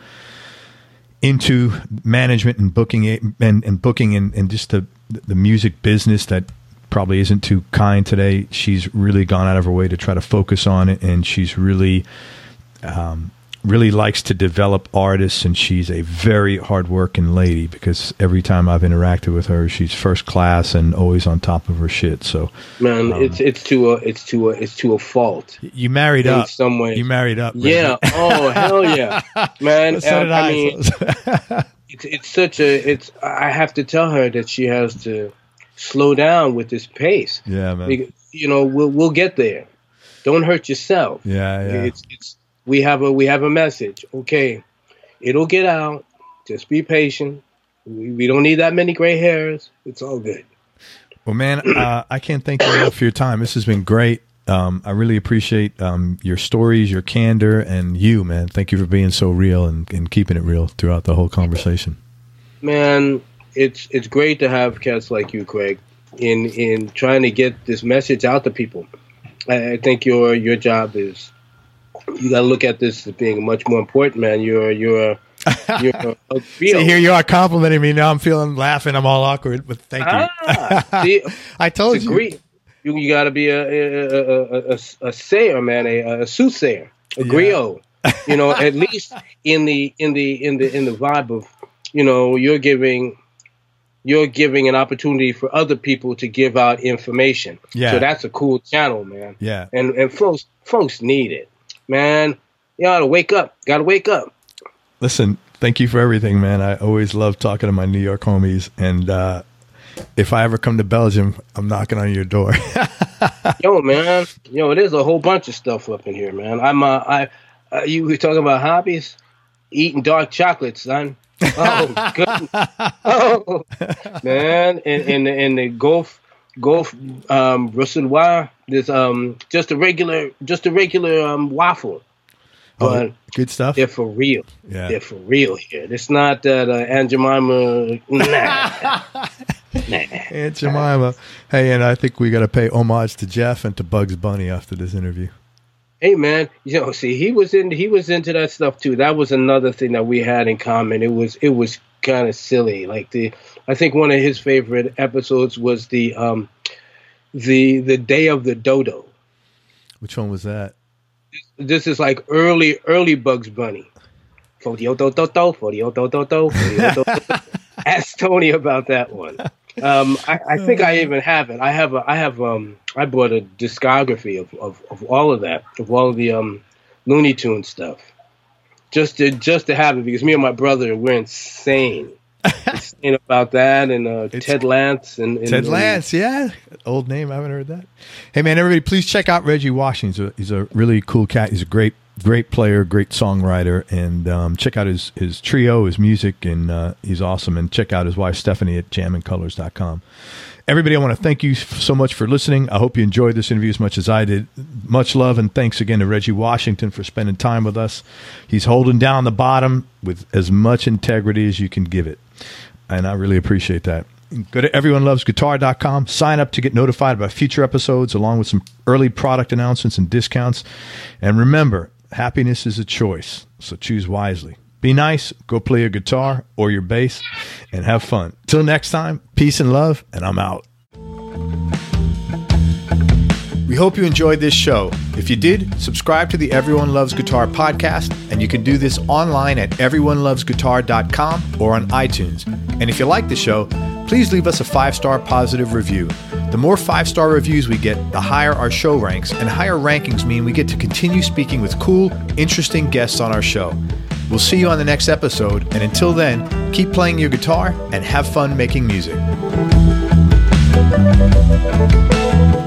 management and booking and just the music business that probably isn't too kind today. She's really gone out of her way to try to focus on it, and she's really really likes to develop artists, and she's a very hardworking lady because every time I've interacted with her, she's first class and always on top of her shit. So, man, it's to a fault. You married in up some way. You married up. Yeah. Oh, hell yeah, man. So did I mean, I have to tell her that she has to slow down with this pace. Yeah, man. You know, we'll get there. Don't hurt yourself. Yeah. We have a message. Okay, it'll get out. Just be patient. We don't need that many gray hairs. It's all good. Well, man, I can't thank you enough for your time. This has been great. I really appreciate your stories, your candor, and you, man. Thank you for being so real and keeping it real throughout the whole conversation. Man, it's great to have cats like you, Craig, in trying to get this message out to people. I think your job is, you got to look at this as being much more important, man. You're a real. See, here you are complimenting me. Now I'm laughing. I'm all awkward, but thank you. See, I told you. You got to be a sayer, man, a soothsayer, a griot. You know, at least in the vibe of, you know, you're giving an opportunity for other people to give out information. Yeah. So that's a cool channel, man. Yeah. And folks need it, man. You gotta wake up. Listen, thank you for everything, man. I always love talking to my New York homies, and if I ever come to Belgium, I'm knocking on your door. Yo, man. Yo, there's a whole bunch of stuff up in here, man. You were talking about hobbies? Eating dark chocolate, son. Oh, goodness. Oh, man. And the Gulf Bruxellois, there's just a regular waffle. But good stuff. They're for real. Yeah. They're for real here. It's not that Aunt Jemima. Nah. Aunt Jemima. Hey, and I think we got to pay homage to Jeff and to Bugs Bunny after this interview. Hey, man. You know, see, he was into that stuff too. That was another thing that we had in common. It was kind of silly. Like I think one of his favorite episodes was the Day of the Dodo. Which one was that? This is like early Bugs Bunny. Ask Tony about that one. I think I even have it. I bought a discography of all of that, of all of the Looney Tunes stuff, just to have it, because me and my brother, we're insane about that, and Ted Lance and Ted Lance, yeah, old name. I haven't heard that. Hey, man, everybody, please check out Reggie Washington. He's a really cool cat. He's a great player, great songwriter, and check out his trio, his music, and he's awesome. And check out his wife Stephanie at jamandcolors.com. Everybody, I want to thank you so much for listening. I hope you enjoyed this interview as much as I did. Much love, and thanks again to Reggie Washington for spending time with us. He's holding down the bottom with as much integrity as you can give it, and I really appreciate that. Go to everyonelovesguitar.com. Sign up to get notified about future episodes, along with some early product announcements and discounts. And remember, happiness is a choice, so choose wisely. Be nice, go play your guitar or your bass, and have fun. Till next time, peace and love, and I'm out. We hope you enjoyed this show. If you did, subscribe to the Everyone Loves Guitar podcast, and you can do this online at everyonelovesguitar.com or on iTunes. And if you like the show, please leave us a 5-star positive review. The more 5-star reviews we get, the higher our show ranks, and higher rankings mean we get to continue speaking with cool, interesting guests on our show. We'll see you on the next episode, and until then, keep playing your guitar and have fun making music.